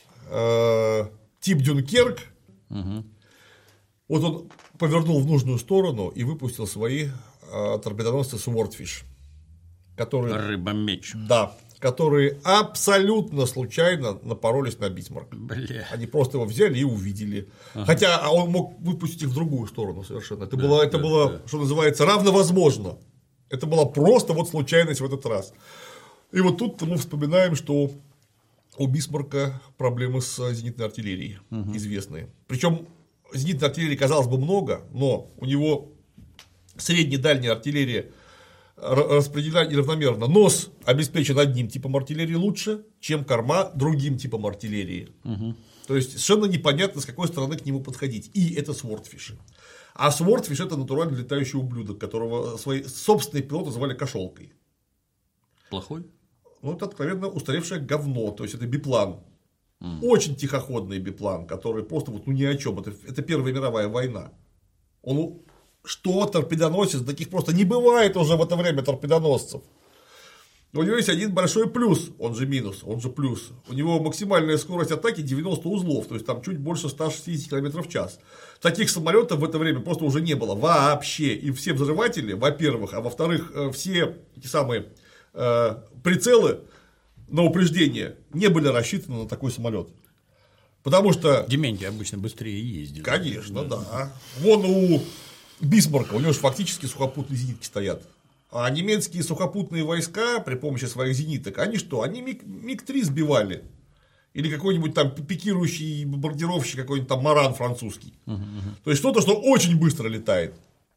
[SPEAKER 2] э, тип Дюнкерк, угу. Вот он повернул в нужную сторону и выпустил свои э, торпедоносцы Swordfish, которые…
[SPEAKER 1] Рыба-меч.
[SPEAKER 2] Да, которые абсолютно случайно напоролись на Бисмарк.
[SPEAKER 1] Бля.
[SPEAKER 2] Они просто его взяли и увидели. Ага. Хотя он мог выпустить их в другую сторону совершенно. Это
[SPEAKER 1] да,
[SPEAKER 2] было, это
[SPEAKER 1] да,
[SPEAKER 2] было
[SPEAKER 1] да.
[SPEAKER 2] что называется, равновозможно. Это была просто вот случайность в этот раз. И вот тут мы вспоминаем, что у Бисмарка проблемы с зенитной артиллерией угу. известные. Причем зенитной артиллерии, казалось бы, много, но у него средняя и дальняя артиллерия распределена неравномерно. Нос обеспечен одним типом артиллерии лучше, чем корма другим типом артиллерии. Угу. То есть совершенно непонятно, с какой стороны к нему подходить. И это Swordfish. А Swordfish — это натурально летающий ублюдок, которого свои собственные пилоты звали кошелкой.
[SPEAKER 1] Плохой?
[SPEAKER 2] Ну, это откровенно устаревшее говно. То есть это биплан. Mm. Очень тихоходный биплан, который просто вот ну ни о чем. Это, это Первая мировая война. Он что торпедоносец, таких просто не бывает уже в это время торпедоносцев. Но у него есть один большой плюс, он же минус, он же плюс. У него максимальная скорость атаки девяносто узлов, то есть там чуть больше ста шестидесяти километров в час. Таких самолетов в это время просто уже не было вообще. И все взрыватели, во-первых, а во-вторых, все эти самые э, прицелы на упреждение не были рассчитаны на такой самолет. Потому что…
[SPEAKER 1] Дементи обычно быстрее ездили.
[SPEAKER 2] Конечно, да. да. Вон у Бисмарка, у него же фактически сухопутные зенитки стоят. А немецкие сухопутные войска при помощи своих зениток, они что? Они миг три сбивали. Или какой-нибудь там пикирующий бомбардировщик, какой-нибудь там Маран французский. Uh-huh, uh-huh. То есть что-то, что очень быстро летает.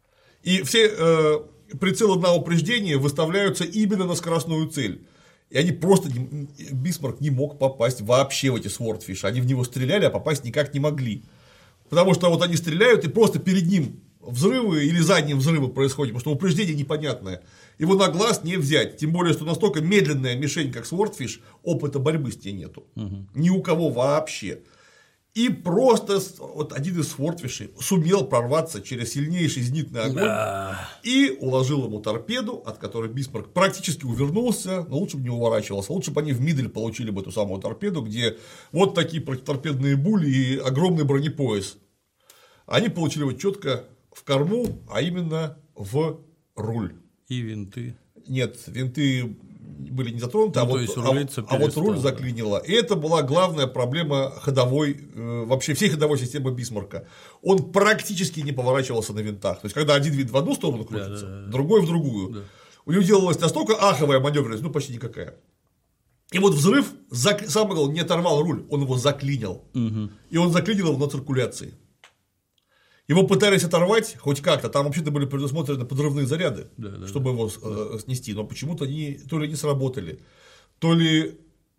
[SPEAKER 2] И все э, прицелы на упреждение выставляются именно на скоростную цель. И они просто… Не, Бисмарк не мог попасть вообще в эти Swordfish. Они в него стреляли, а попасть никак не могли. Потому что вот они стреляют, и просто перед ним взрывы или задние взрывы происходят, потому что упреждение непонятное. Его на глаз не взять. Тем более, что настолько медленная мишень, как Swordfish, опыта борьбы с ней нету. Угу. Ни у кого вообще. И просто вот один из Swordfish сумел прорваться через сильнейший зенитный огонь да. и уложил ему торпеду, от которой Бисмарк практически увернулся, но лучше бы не уворачивался. Лучше бы они в Мидель получили бы эту самую торпеду, где вот такие противоторпедные були и огромный бронепояс. Они получили его четко в корму, а именно в руль.
[SPEAKER 1] И винты.
[SPEAKER 2] Нет, винты были не затронуты, ну, а, вот, а, а вот руль заклинило. И это была главная проблема ходовой, э, вообще всей ходовой системы Бисмарка. Он практически не поворачивался на винтах. То есть, когда один винт в одну сторону крутится, да, да, да. другой в другую. Да. У него делалась настолько аховая маневренность, ну почти никакая. И вот взрыв, зак... самое главное, не оторвал руль, он его заклинил. Угу. И он заклинил его на циркуляции. Его пытались оторвать хоть как-то, там вообще-то были предусмотрены подрывные заряды, да, да, чтобы да. его э, снести, но почему-то они то ли не сработали, то ли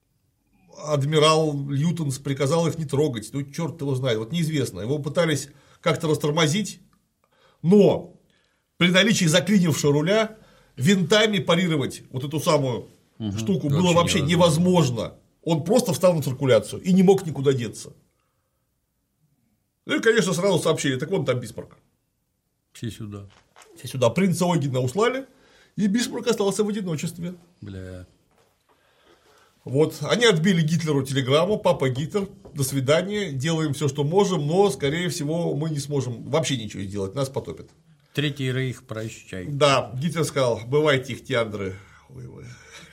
[SPEAKER 2] адмирал Льютонс приказал их не трогать, ну черт его знает, вот неизвестно. Его пытались как-то растормозить, но при наличии заклинившего руля винтами парировать вот эту самую угу, штуку было вообще невозможно. невозможно. Он просто встал на циркуляцию и не мог никуда деться. Ну и, конечно, сразу сообщили, так вон там Бисмарк.
[SPEAKER 1] Все сюда.
[SPEAKER 2] Все сюда. Принца Ойгена услали, и Бисмарк остался в одиночестве.
[SPEAKER 1] Бля.
[SPEAKER 2] Вот. Они отбили Гитлеру телеграмму: папа Гитлер, до свидания, делаем все, что можем, но, скорее всего, мы не сможем вообще ничего сделать, нас потопят.
[SPEAKER 1] Третий рейх, прощай.
[SPEAKER 2] Да, Гитлер сказал: бывайте, ихтиандры. Ой, ой.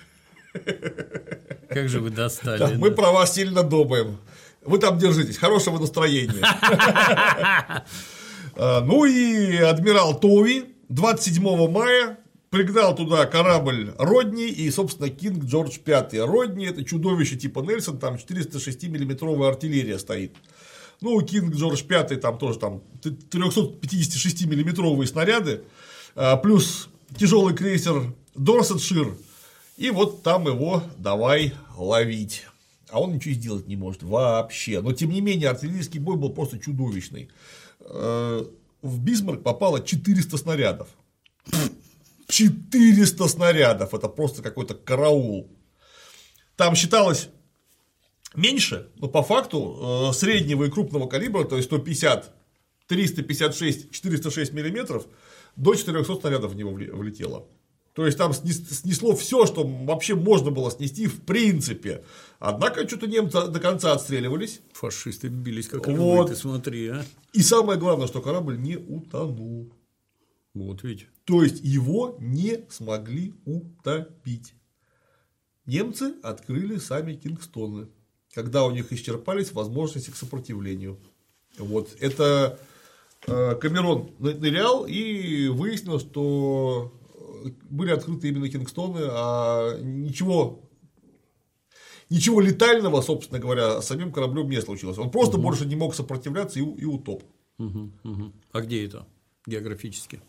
[SPEAKER 1] Как же вы достали.
[SPEAKER 2] Да, да. Мы про вас сильно думаем. Вы там держитесь, хорошего настроения. Ну и адмирал Тови двадцать седьмого мая пригнал туда корабль Родни и, собственно, Кинг Джордж пятый. Родни – это чудовище типа Нельсон, там четыреста шестимиллиметровая артиллерия стоит. Ну, Кинг Джордж пятый, там тоже там трехсотпятидесятишестимиллиметровые снаряды, плюс тяжелый крейсер Дорсетшир, и вот там его давай ловить. А он ничего сделать не может вообще. Но, тем не менее, артиллерийский бой был просто чудовищный. В Бисмарк попало четыреста снарядов. четыреста снарядов, это просто какой-то караул. Там считалось меньше, но по факту среднего и крупного калибра, то есть сто пятьдесят, триста пятьдесят шесть, четыреста шесть миллиметров, до четырехсот снарядов в него влетело. То есть там снесло все, что вообще можно было снести в принципе. Однако что-то немцы до конца отстреливались.
[SPEAKER 1] Фашисты бились как
[SPEAKER 2] вот.
[SPEAKER 1] львы, ты смотри, а.
[SPEAKER 2] И самое главное, что корабль не утонул.
[SPEAKER 1] Вот ведь.
[SPEAKER 2] То есть его не смогли утопить. Немцы открыли сами Кингстоны, когда у них исчерпались возможности к сопротивлению. Вот. Это Камерон нырял и выяснил, что были открыты именно Кингстоны, а ничего, ничего летального, собственно говоря, с самим кораблем не случилось. Он просто угу. больше не мог сопротивляться и, и утоп.
[SPEAKER 1] Угу, угу. А где это географически?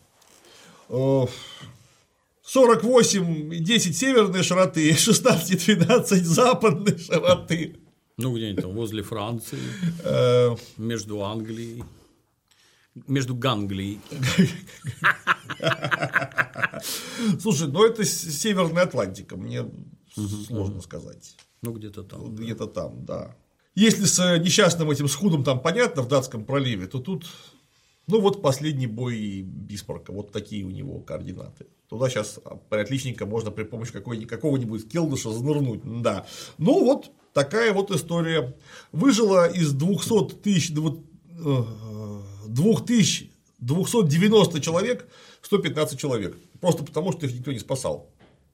[SPEAKER 2] сорок восемь и десять северной широты, шестнадцать и двенадцать западной широты.
[SPEAKER 1] Ну, где-нибудь там возле Франции, между Англией, между Ганглией.
[SPEAKER 2] Слушай, ну это Северная Атлантика, мне сложно сказать.
[SPEAKER 1] Ну, где-то там.
[SPEAKER 2] Где-то там, да. Если с несчастным этим схудом там понятно в Датском проливе, то тут. Ну, вот последний бой Бисмарка, вот такие у него координаты. Туда сейчас отличненько можно при помощи какого-нибудь келдыша занырнуть. Да. Ну, вот такая вот история. Выжило из двухсот тысяч, двух тысяч двухсот девяноста человек сто пятнадцать человек. Просто потому, что их никто не спасал.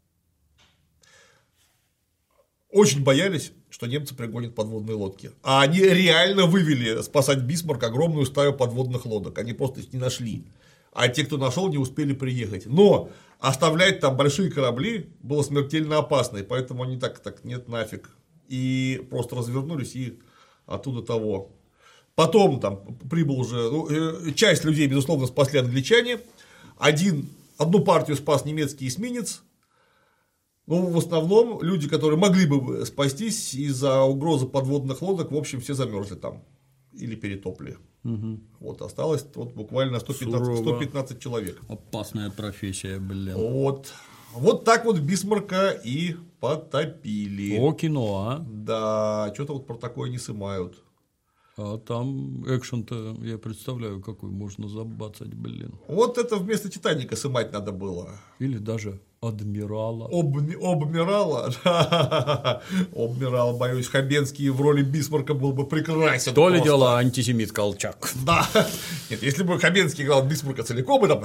[SPEAKER 2] Очень боялись, что немцы пригонят подводные лодки. А они реально вывели спасать Бисмарк огромную стаю подводных лодок. Они просто их не нашли. А те, кто нашел, не успели приехать. Но оставлять там большие корабли было смертельно опасно. И поэтому они так, так нет нафиг. И просто развернулись и оттуда того. Потом там прибыл уже. Ну, часть людей, безусловно, спасли англичане. Один, одну партию спас немецкий эсминец. Но в основном люди, которые могли бы спастись из-за угрозы подводных лодок, в общем, все замерзли там или перетопли. Угу. Вот осталось вот буквально сто пятнадцать, сто пятнадцать человек.
[SPEAKER 1] Опасная профессия, блин.
[SPEAKER 2] Вот. Вот так вот Бисмарка и потопили.
[SPEAKER 1] О, кино, а?
[SPEAKER 2] Да, что-то вот про такое не сымают.
[SPEAKER 1] А там экшен-то, я представляю, какой можно забацать, блин.
[SPEAKER 2] Вот это вместо Титаника сымать надо было.
[SPEAKER 1] Или даже Адмирала.
[SPEAKER 2] Об, Обмирала? Обмирал, боюсь, Хабенский в роли Бисмарка был бы прекрасен.
[SPEAKER 1] То ли дело антисемит Колчак.
[SPEAKER 2] Да. Нет, если бы Хабенский играл Бисмарка целиком, и там.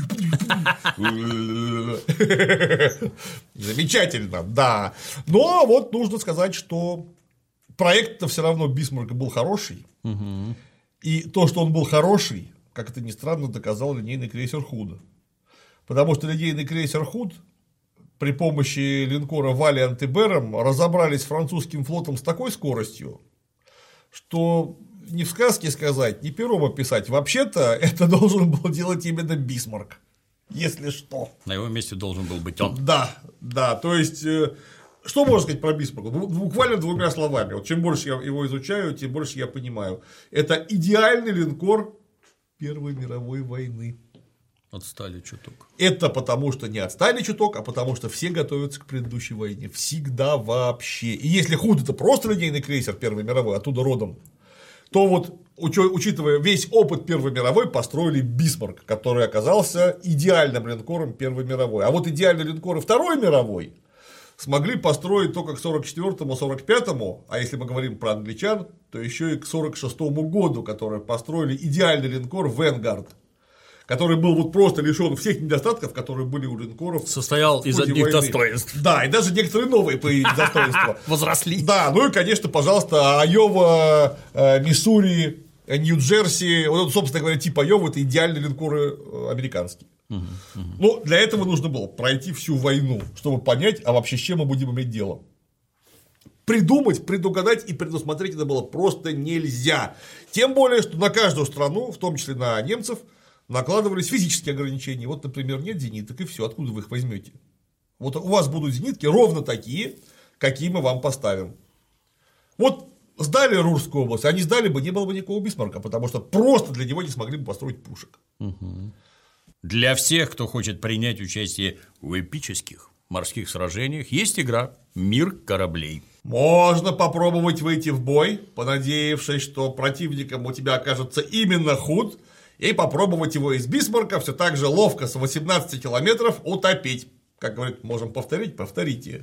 [SPEAKER 2] Замечательно, да. Но вот нужно сказать, что проект-то все равно Бисмарка был хороший. Угу. И то, что он был хороший, как это ни странно, доказал линейный крейсер Худ. Потому что линейный крейсер Худ при помощи линкора Валиант и Бером разобрались с французским флотом с такой скоростью, что не в сказке сказать, не пером описать. Вообще-то это должен был делать именно Бисмарк. Если что.
[SPEAKER 1] На его месте должен был быть он.
[SPEAKER 2] Да, да. То есть. Что можно сказать про Бисмарка? Буквально двумя словами. Вот чем больше я его изучаю, тем больше я понимаю. Это идеальный линкор Первой мировой войны.
[SPEAKER 1] Отстали чуток.
[SPEAKER 2] Это потому, что не отстали чуток, а потому, что все готовятся к предыдущей войне. Всегда вообще. И если Худ это просто линейный крейсер Первой мировой, оттуда родом, то вот, учитывая весь опыт Первой мировой, построили Бисмарк, который оказался идеальным линкором Первой мировой. А вот идеальные линкоры Второй мировой смогли построить только к сорок четвёртому — сорок пятому, а если мы говорим про англичан, то еще и к сорок шестому году, которые построили идеальный линкор Венгард, который был вот просто лишен всех недостатков, которые были у линкоров.
[SPEAKER 1] Состоял из одних войны. Достоинств.
[SPEAKER 2] Да, и даже некоторые новые появились достоинства.
[SPEAKER 1] Возросли.
[SPEAKER 2] Да, ну и, конечно, пожалуйста, Айова, Миссури, Нью-Джерси, вот, собственно говоря, типа Айова — это идеальные линкоры американские. Угу, угу. Но для этого нужно было пройти всю войну, чтобы понять, а вообще с чем мы будем иметь дело. Придумать, предугадать и предусмотреть это было просто нельзя. Тем более, что на каждую страну, в том числе на немцев, накладывались физические ограничения. Вот, например, нет зениток, и все, откуда вы их возьмете? Вот у вас будут зенитки ровно такие, какие мы вам поставим. Вот сдали Рурскую область, а не сдали бы, не было бы никакого Бисмарка, потому что просто для него не смогли бы построить пушек.
[SPEAKER 1] Угу. Для всех, кто хочет принять участие в эпических морских сражениях, есть игра «Мир кораблей».
[SPEAKER 2] Можно попробовать выйти в бой, понадеявшись, что противником у тебя окажется именно Худ, и попробовать его из Бисмарка все так же ловко с восемнадцати километров утопить. Как говорят, можем повторить, повторите.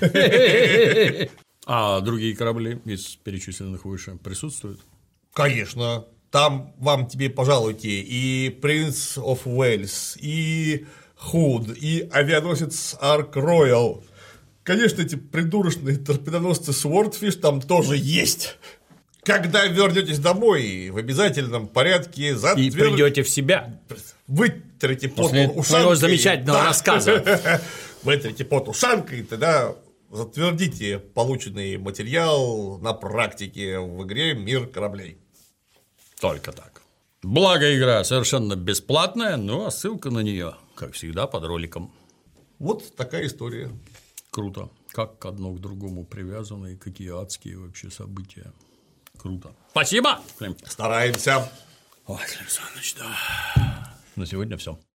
[SPEAKER 1] А другие корабли из перечисленных выше присутствуют?
[SPEAKER 2] Конечно. Там вам тебе, пожалуйте, и Prince of Wales, и Худ, и авианосец Арк Роял. Конечно, эти придурочные торпедоносцы Swordfish там тоже есть. Когда вернетесь домой, в обязательном порядке затвер...
[SPEAKER 1] И придете в себя.
[SPEAKER 2] Вытрите пот
[SPEAKER 1] После
[SPEAKER 2] ушанкой.
[SPEAKER 1] твоего замечательного да. рассказа.
[SPEAKER 2] Вытрите пот ушанкой, тогда затвердите полученный материал на практике в игре «Мир кораблей».
[SPEAKER 1] Только так. Благо, игра совершенно бесплатная, ну а ссылка на нее, как всегда, под роликом.
[SPEAKER 2] Вот такая история.
[SPEAKER 1] Круто. Как одно к другому привязано и какие адские вообще события. Круто. Спасибо.
[SPEAKER 2] Стараемся.
[SPEAKER 1] Ой, Александрович, да. На сегодня все.